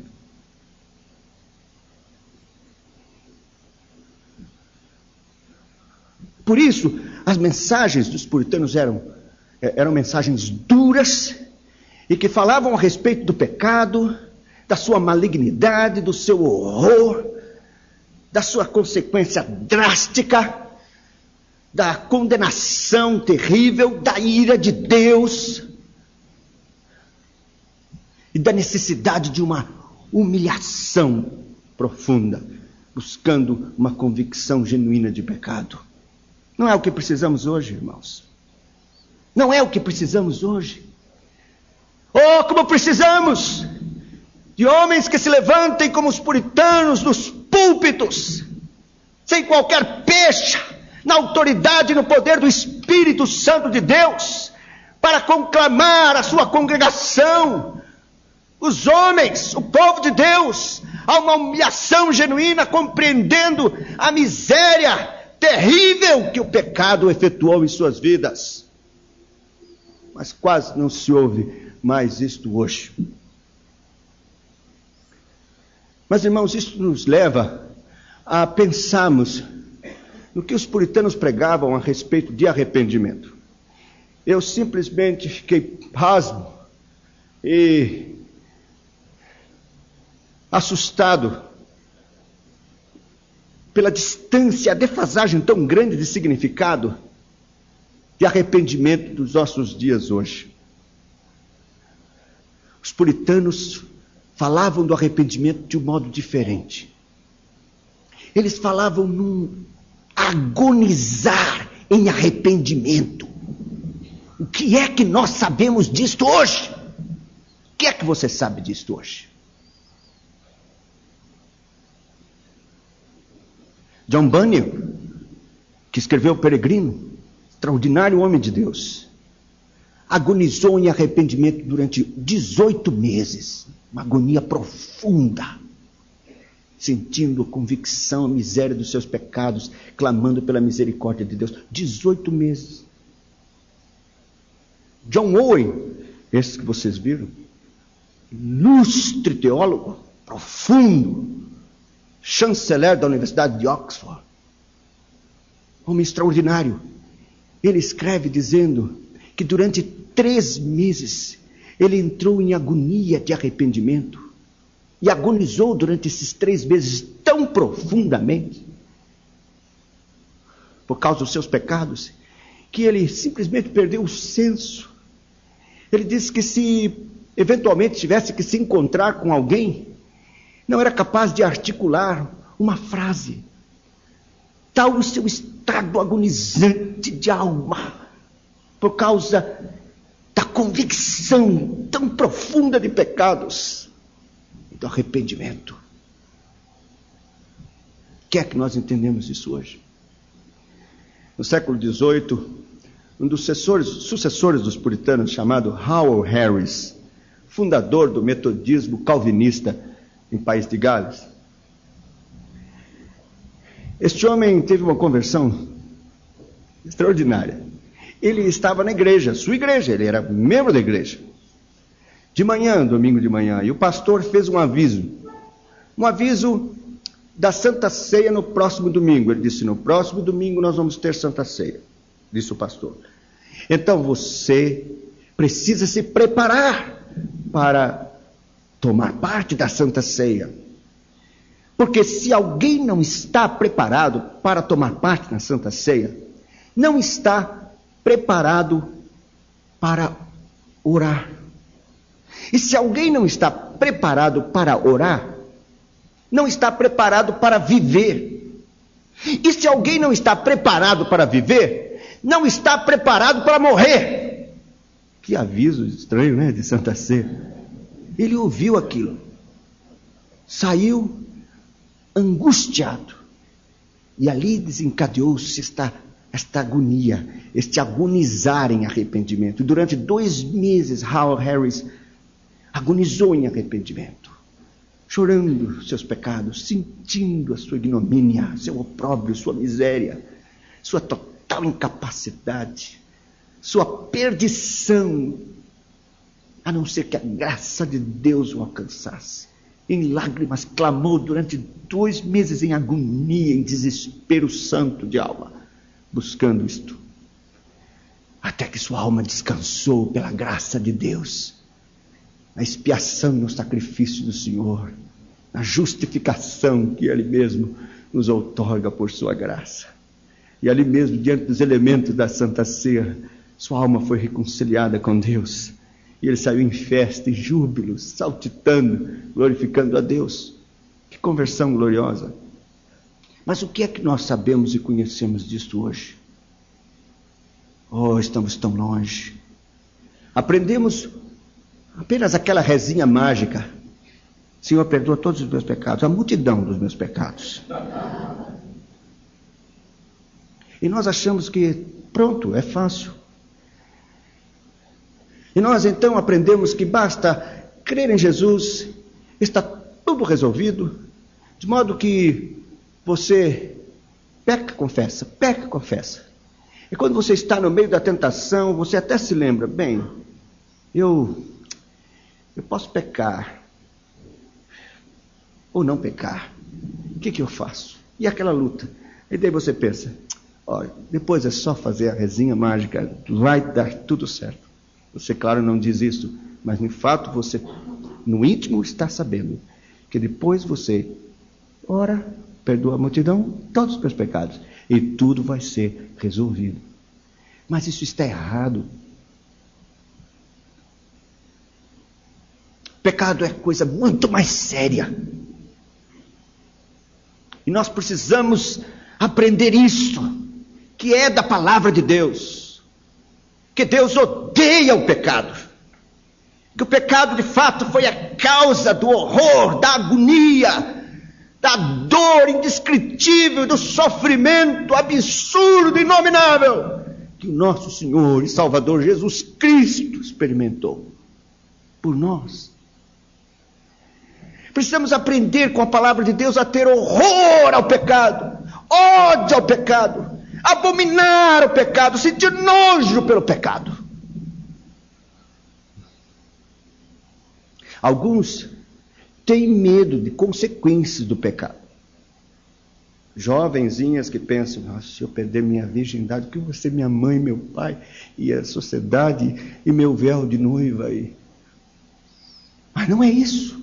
Por isso, as mensagens dos puritanos eram mensagens duras e que falavam a respeito do pecado, da sua malignidade, do seu horror, da sua consequência drástica, da condenação terrível, da ira de Deus e da necessidade de uma humilhação profunda, buscando uma convicção genuína de pecado. Não é o que precisamos hoje, irmãos. Não é o que precisamos hoje. Oh, como precisamos de homens que se levantem como os puritanos nos púlpitos, sem qualquer pecha, na autoridade e no poder do Espírito Santo de Deus, para conclamar a sua congregação, os homens, o povo de Deus, a uma humilhação genuína, compreendendo a miséria terrível que o pecado efetuou em suas vidas. Mas quase não se ouve mais isto hoje. Mas, irmãos, isso nos leva a pensarmos no que os puritanos pregavam a respeito de arrependimento. Eu simplesmente fiquei pasmo e assustado pela distância, a defasagem tão grande de significado de arrependimento dos nossos dias hoje. Os puritanos falavam do arrependimento de um modo diferente. Eles falavam num agonizar em arrependimento. O que é que nós sabemos disto hoje? O que é que você sabe disto hoje? John Bunyan, que escreveu O Peregrino, extraordinário homem de Deus, agonizou em arrependimento durante 18 meses, uma agonia profunda, sentindo a convicção, a miséria dos seus pecados, clamando pela misericórdia de Deus. 18 meses. John Owen, esse que vocês viram, ilustre teólogo, profundo, chanceler da Universidade de Oxford, homem extraordinário. Ele escreve dizendo que durante 3 meses ele entrou em agonia de arrependimento e agonizou durante esses 3 meses tão profundamente por causa dos seus pecados que ele simplesmente perdeu o senso. Ele disse que se eventualmente tivesse que se encontrar com alguém, não era capaz de articular uma frase. Tal o seu estado agonizante de alma, por causa da convicção tão profunda de pecados e do arrependimento. O que é que nós entendemos disso hoje? No século XVIII, um dos sucessores dos puritanos, chamado Howell Harris, fundador do metodismo calvinista em País de Gales. Este homem teve uma conversão extraordinária. Ele estava na igreja, sua igreja, ele era membro da igreja. De manhã, domingo de manhã, e o pastor fez um aviso da Santa Ceia no próximo domingo. Ele disse: no próximo domingo nós vamos ter Santa Ceia, disse o pastor. Então você precisa se preparar para tomar parte da Santa Ceia. Porque se alguém não está preparado para tomar parte na Santa Ceia, não está preparado para orar. E se alguém não está preparado para orar, não está preparado para viver. E se alguém não está preparado para viver, não está preparado para morrer. Que aviso estranho, né, de Santa Ceia. Ele ouviu aquilo, saiu angustiado, e ali desencadeou-se esta esta agonia, este agonizar em arrependimento. E durante 2 meses, Hal Harris agonizou em arrependimento, chorando seus pecados, sentindo a sua ignomínia, seu opróbrio, sua miséria, sua total incapacidade, sua perdição, a não ser que a graça de Deus o alcançasse. Em lágrimas clamou durante 2 meses em agonia, em desespero santo de alma, buscando isto, até que sua alma descansou pela graça de Deus, na expiação e no sacrifício do Senhor, na justificação que Ele mesmo nos outorga por sua graça. E ali mesmo, diante dos elementos da Santa Ceia, sua alma foi reconciliada com Deus. E ele saiu em festa, em júbilo, saltitando, glorificando a Deus. Que conversão gloriosa! Mas o que é que nós sabemos e conhecemos disso hoje? Oh, estamos tão longe. Aprendemos apenas aquela rezinha mágica. Senhor, perdoa todos os meus pecados, a multidão dos meus pecados. E nós achamos que, pronto, é fácil. E nós então aprendemos que basta crer em Jesus, está tudo resolvido, de modo que você peca, confessa. E quando você está no meio da tentação, você até se lembra, bem, eu posso pecar, ou não pecar, o que eu faço? E aquela luta? E daí você pensa, olha, depois é só fazer a rezinha mágica, vai dar tudo certo. Você, claro, não diz isso, mas, de fato, você, no íntimo, está sabendo que depois você ora, perdoa a multidão, todos os meus pecados, e tudo vai ser resolvido. Mas isso está errado. Pecado é coisa muito mais séria. E nós precisamos aprender isso, que é da palavra de Deus. Que Deus odeia o pecado, que o pecado de fato foi a causa do horror, da agonia, da dor indescritível, do sofrimento absurdo, inominável, que o nosso Senhor e Salvador Jesus Cristo experimentou por nós. Precisamos aprender com a palavra de Deus a ter horror ao pecado, ódio ao pecado, abominar o pecado, sentir nojo pelo pecado. Alguns têm medo de consequências do pecado. Jovenzinhas que pensam, se eu perder minha virgindade, o que vai ser minha mãe, meu pai, e a sociedade, e meu véu de noiva? Mas não é isso.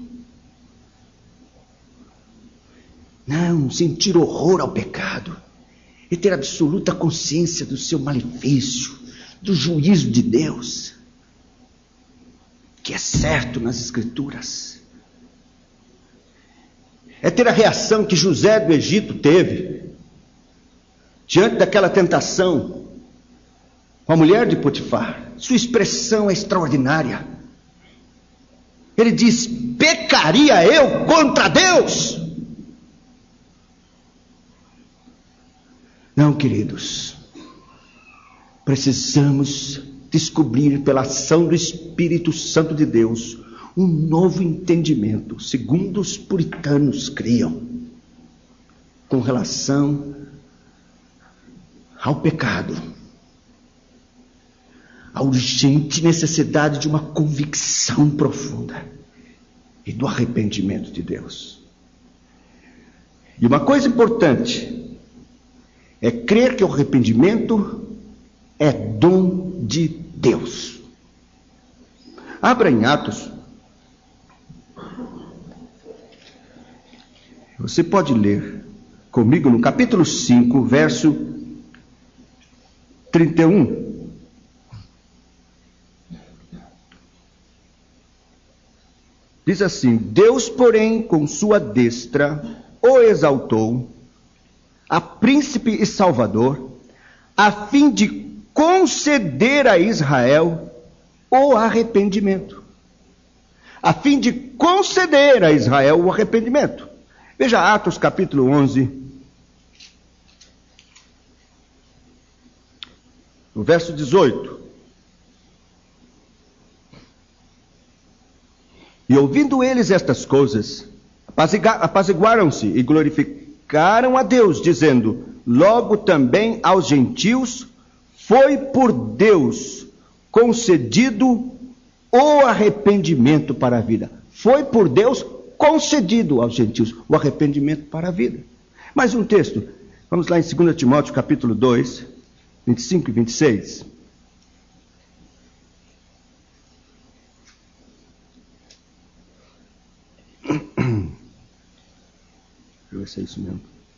Não, sentir horror ao pecado e ter absoluta consciência do seu malefício, do juízo de Deus, que é certo nas Escrituras. É ter a reação que José do Egito teve diante daquela tentação com a mulher de Potifar. Sua expressão é extraordinária. Ele diz: pecaria eu contra Deus? Não, queridos, precisamos descobrir pela ação do Espírito Santo de Deus um novo entendimento, segundo os puritanos criam, com relação ao pecado, a urgente necessidade de uma convicção profunda e do arrependimento de Deus. E uma coisa importante é crer que o arrependimento é dom de Deus. Abra em Atos. Você pode ler comigo no capítulo 5, verso 31. Diz assim: Deus, porém, com sua destra, o exaltou a príncipe e salvador, a fim de conceder a Israel o arrependimento. A fim de conceder a Israel o arrependimento. Veja Atos capítulo 11. No verso 18. E ouvindo eles estas coisas, apaziguaram-se e glorificaram a Deus, dizendo: logo também aos gentios foi por Deus concedido o arrependimento para a vida. Foi por Deus concedido aos gentios o arrependimento para a vida. Mais um texto. Vamos lá em 2 Timóteo capítulo 2, 25 e 26. Deixa eu ver se é isso mesmo.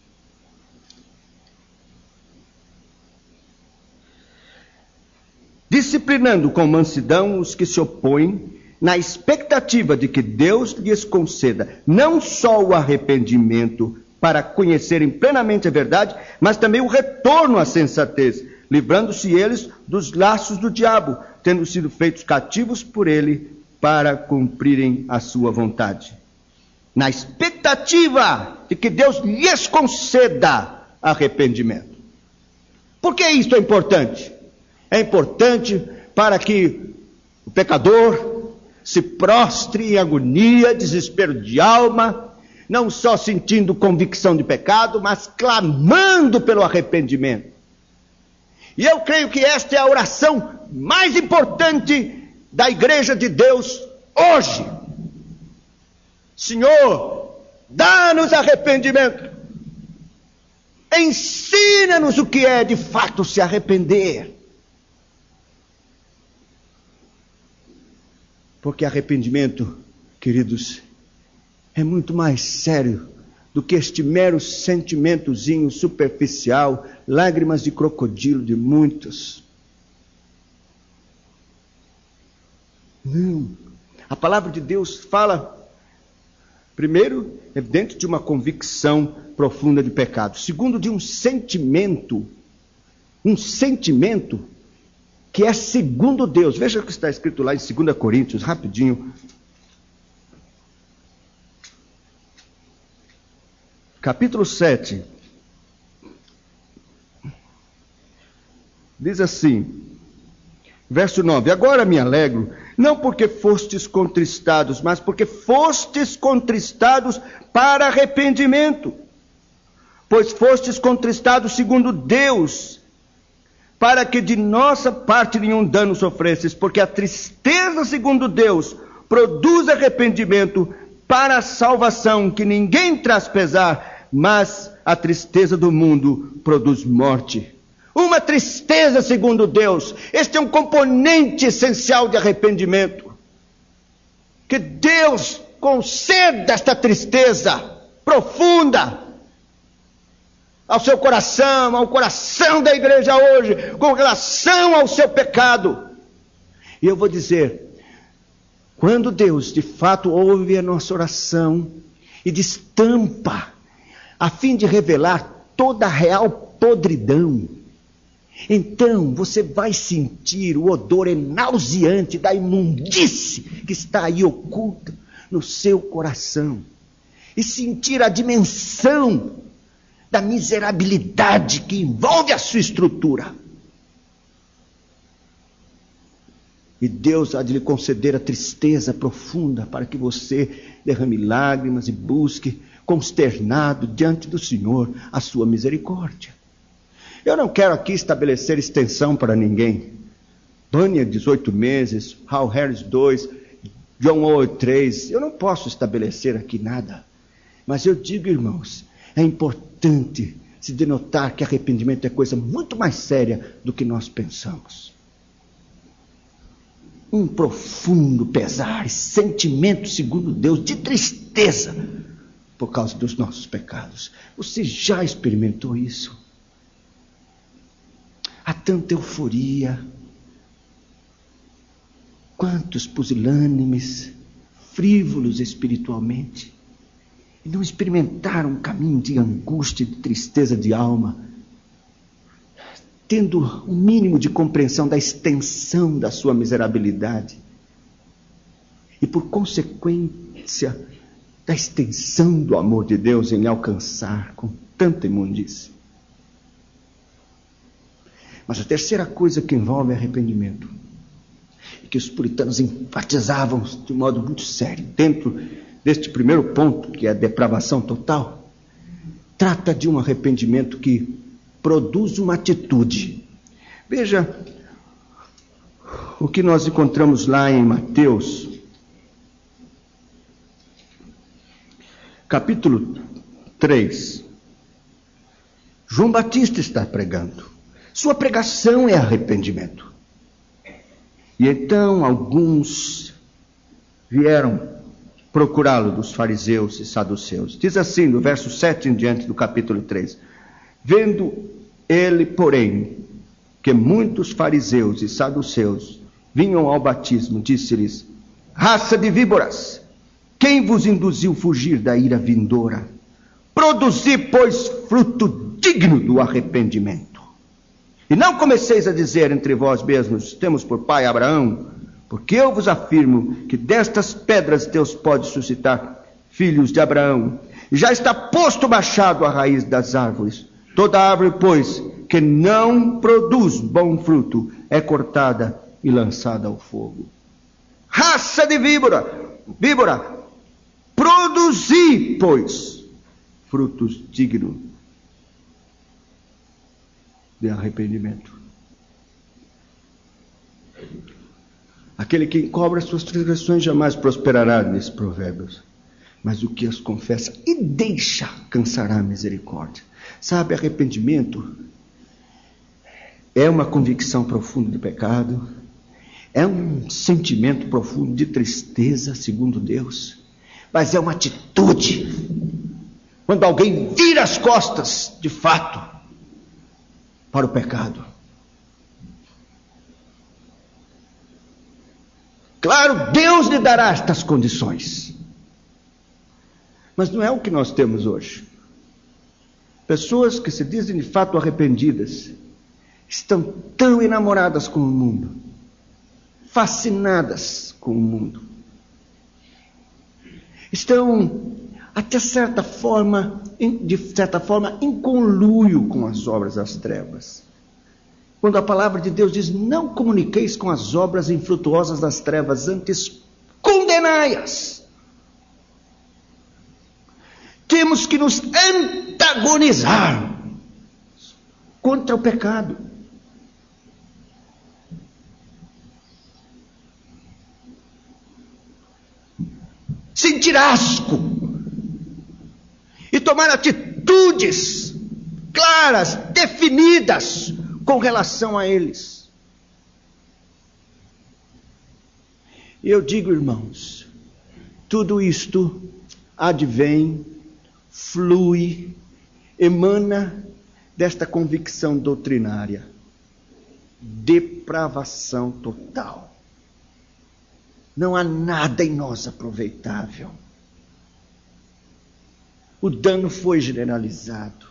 Disciplinando com mansidão os que se opõem, na expectativa de que Deus lhes conceda não só o arrependimento para conhecerem plenamente a verdade, mas também o retorno à sensatez, livrando-se eles dos laços do diabo, tendo sido feitos cativos por ele para cumprirem a sua vontade. Na expectativa de que Deus lhes conceda arrependimento. Por que isto é importante? É importante para que o pecador se prostre em agonia, desespero de alma, não só sentindo convicção de pecado, mas clamando pelo arrependimento. E eu creio que esta é a oração mais importante da Igreja de Deus hoje. Senhor, dá-nos arrependimento. Ensina-nos o que é de fato se arrepender. Porque arrependimento, queridos, é muito mais sério do que este mero sentimentozinho superficial, lágrimas de crocodilo de muitos. Não. A palavra de Deus fala, primeiro, é dentro de uma convicção profunda de pecado. Segundo, de um sentimento que é segundo Deus. Veja o que está escrito lá em 2 Coríntios, rapidinho. Capítulo 7. Diz assim, verso 9: agora me alegro, não porque fostes contristados, mas porque fostes contristados para arrependimento. Pois fostes contristados segundo Deus, para que de nossa parte nenhum dano sofresses, porque a tristeza segundo Deus produz arrependimento para a salvação, que ninguém traz pesar, mas a tristeza do mundo produz morte. Uma tristeza segundo Deus. Este é um componente essencial de arrependimento. Que Deus conceda esta tristeza profunda ao seu coração, ao coração da igreja hoje, com relação ao seu pecado. E eu vou dizer, quando Deus de fato ouve a nossa oração e destampa, a fim de revelar toda a real podridão, então você vai sentir o odor nauseante da imundície que está aí oculta no seu coração, e sentir a dimensão da miserabilidade que envolve a sua estrutura. E Deus há de lhe conceder a tristeza profunda para que você derrame lágrimas e busque, consternado diante do Senhor, a sua misericórdia. Eu não quero aqui estabelecer extensão para ninguém. Tônia, 18 meses, Hal Harris, 2, John Owen, 3. Eu não posso estabelecer aqui nada. Mas eu digo, irmãos, é importante se denotar que arrependimento é coisa muito mais séria do que nós pensamos. Um profundo pesar, sentimento segundo Deus, de tristeza por causa dos nossos pecados. Você já experimentou isso? Há tanta euforia. Quantos pusilânimes, frívolos espiritualmente, e não experimentaram um caminho de angústia e de tristeza de alma, tendo um mínimo de compreensão da extensão da sua miserabilidade e, por consequência, da extensão do amor de Deus em lhe alcançar com tanta imundície. Mas a terceira coisa que envolve arrependimento, e que os puritanos enfatizavam de modo muito sério, dentro deste primeiro ponto, que é a depravação total, trata de um arrependimento que produz uma atitude. Veja o que nós encontramos lá em Mateus, capítulo 3. João Batista está pregando. Sua pregação é arrependimento. E então alguns vieram procurá-lo, dos fariseus e saduceus. Diz assim, no verso 7 em diante do capítulo 3. Vendo ele, porém, que muitos fariseus e saduceus vinham ao batismo, disse-lhes: raça de víboras, quem vos induziu a fugir da ira vindoura? Produzi, pois, fruto digno do arrependimento. E não comeceis a dizer entre vós mesmos: temos por pai Abraão, porque eu vos afirmo que destas pedras Deus pode suscitar filhos de Abraão. E já está posto o machado à raiz das árvores. Toda árvore, pois, que não produz bom fruto, é cortada e lançada ao fogo. Raça de víbora, produzi, pois, frutos dignos de arrependimento. Aquele que encobre as suas transgressões jamais prosperará, nesse Provérbios, mas o que as confessa e deixa alcançará a misericórdia. Sabe, arrependimento é uma convicção profunda de pecado, é um sentimento profundo de tristeza, segundo Deus, mas é uma atitude. Quando alguém vira as costas, de fato, para o pecado. Claro, Deus lhe dará estas condições. Mas não é o que nós temos hoje. Pessoas que se dizem de fato arrependidas estão tão enamoradas com o mundo, fascinadas com o mundo. Estão, até de certa forma, em conluio com as obras das trevas. Quando a palavra de Deus diz: não comuniqueis com as obras infrutuosas das trevas, antes condenai-as. Temos que nos antagonizar contra o pecado. Sentir asco e tomar atitudes claras, definidas com relação a eles. E eu digo, irmãos, tudo isto advém, flui, emana desta convicção doutrinária: depravação total. Não há nada em nós aproveitável. O dano foi generalizado.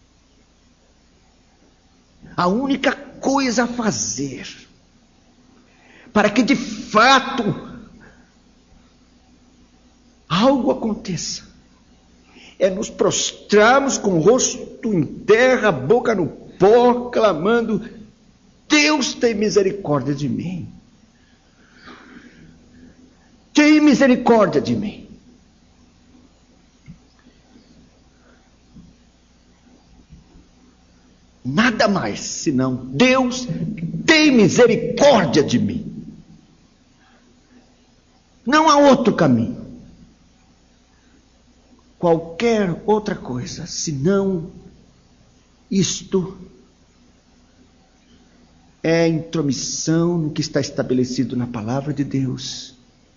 A única coisa a fazer para que de fato algo aconteça é nos prostrarmos com o rosto em terra, a boca no pó, clamando: Deus tem misericórdia de mim. Tem misericórdia de mim. Nada mais senão: Deus tem misericórdia de mim. Não há outro caminho. Qualquer outra coisa senão isto é intromissão no que está estabelecido na palavra de Deus.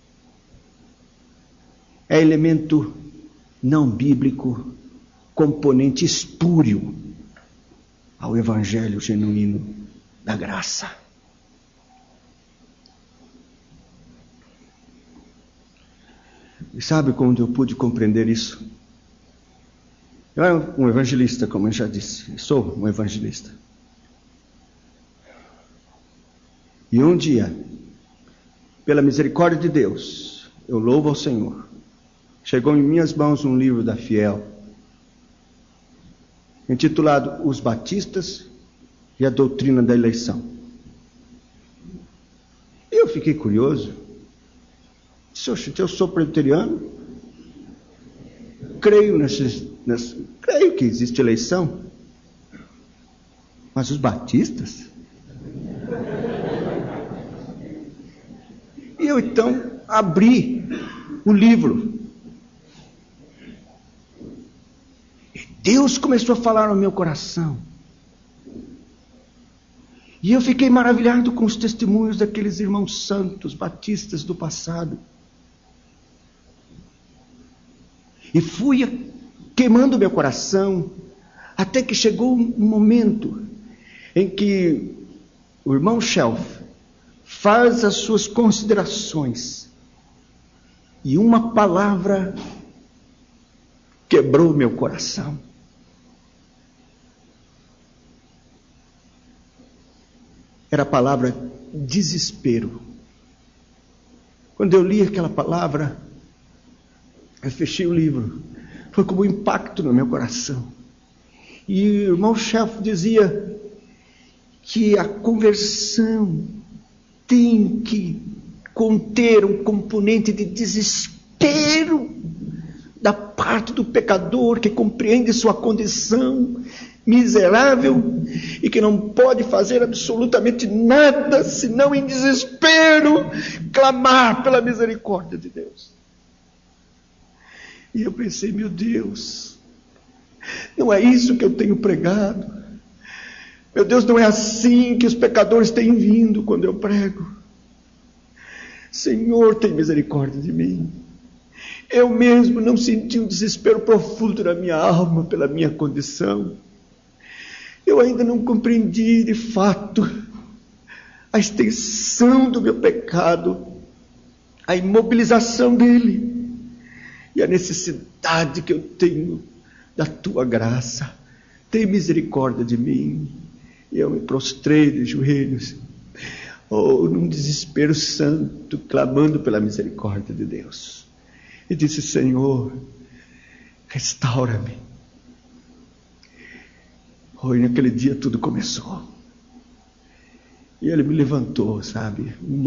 É elemento não bíblico, componente espúrio ao evangelho genuíno da graça. E sabe quando eu pude compreender isso? Eu era um evangelista, como eu já disse. Sou um evangelista. E um dia, pela misericórdia de Deus, eu louvo ao Senhor, chegou em minhas mãos um livro da Fiel, intitulado Os Batistas e a doutrina da eleição. Eu fiquei curioso. Disse, eu sou presbiteriano, creio que existe eleição, mas os batistas? E eu então abri o livro. E Deus começou a falar no meu coração. E eu fiquei maravilhado com os testemunhos daqueles irmãos santos, batistas do passado. E fui queimando meu coração, até que chegou um momento em que o irmão Shelf faz as suas considerações. E uma palavra quebrou meu coração. Era a palavra desespero. Quando eu li aquela palavra, eu fechei o livro. Foi como um impacto no meu coração. E o irmão Shelf dizia que a conversão tem que conter um componente de desespero da parte do pecador que compreende sua condição miserável e que não pode fazer absolutamente nada senão em desespero clamar pela misericórdia de Deus. E eu pensei, meu Deus, não é isso que eu tenho pregado. Meu Deus, não é assim que os pecadores têm vindo quando eu prego. Senhor, tem misericórdia de mim. Eu mesmo não senti um desespero profundo na minha alma pela minha condição. Eu ainda não compreendi de fato a extensão do meu pecado, a imobilização dele e a necessidade que eu tenho da tua graça. Tem misericórdia de mim. E eu me prostrei de joelhos, num desespero santo, clamando pela misericórdia de Deus. E disse, Senhor, restaura-me. E naquele dia tudo começou. E ele me levantou, sabe? Um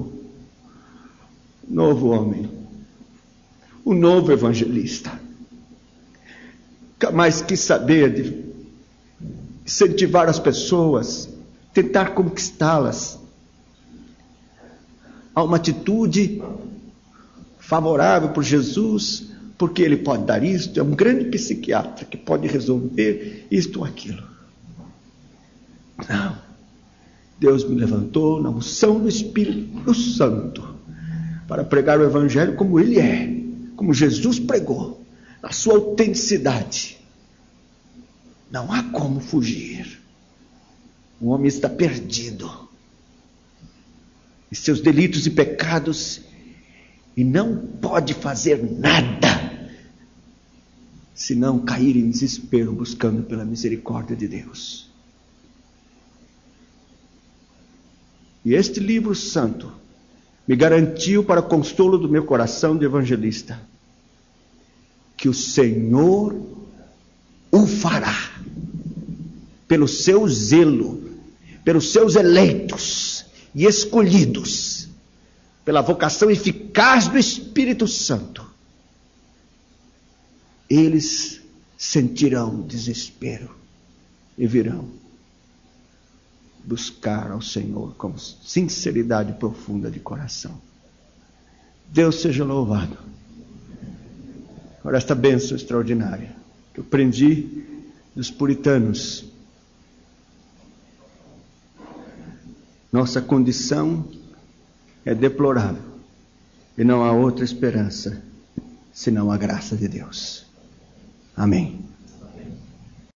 novo homem. Um novo evangelista. Jamais quis saber de incentivar as pessoas, tentar conquistá-las a uma atitude favorável por Jesus, porque ele pode dar isto, é um grande psiquiatra que pode resolver isto ou aquilo. Não. Deus me levantou na unção do Espírito Santo para pregar o Evangelho como ele é, como Jesus pregou, na sua autenticidade. Não há como fugir. O homem está perdido em seus delitos e pecados e não pode fazer nada senão cair em desespero buscando pela misericórdia de Deus. E este livro santo me garantiu, para consolo do meu coração de evangelista, que o Senhor o fará pelo seu zelo, pelos seus eleitos e escolhidos, pela vocação eficaz do Espírito Santo. Eles sentirão desespero e virão buscar ao Senhor com sinceridade profunda de coração. Deus seja louvado por esta bênção extraordinária que eu aprendi dos puritanos. Nossa condição é deplorável e não há outra esperança senão a graça de Deus. Amém.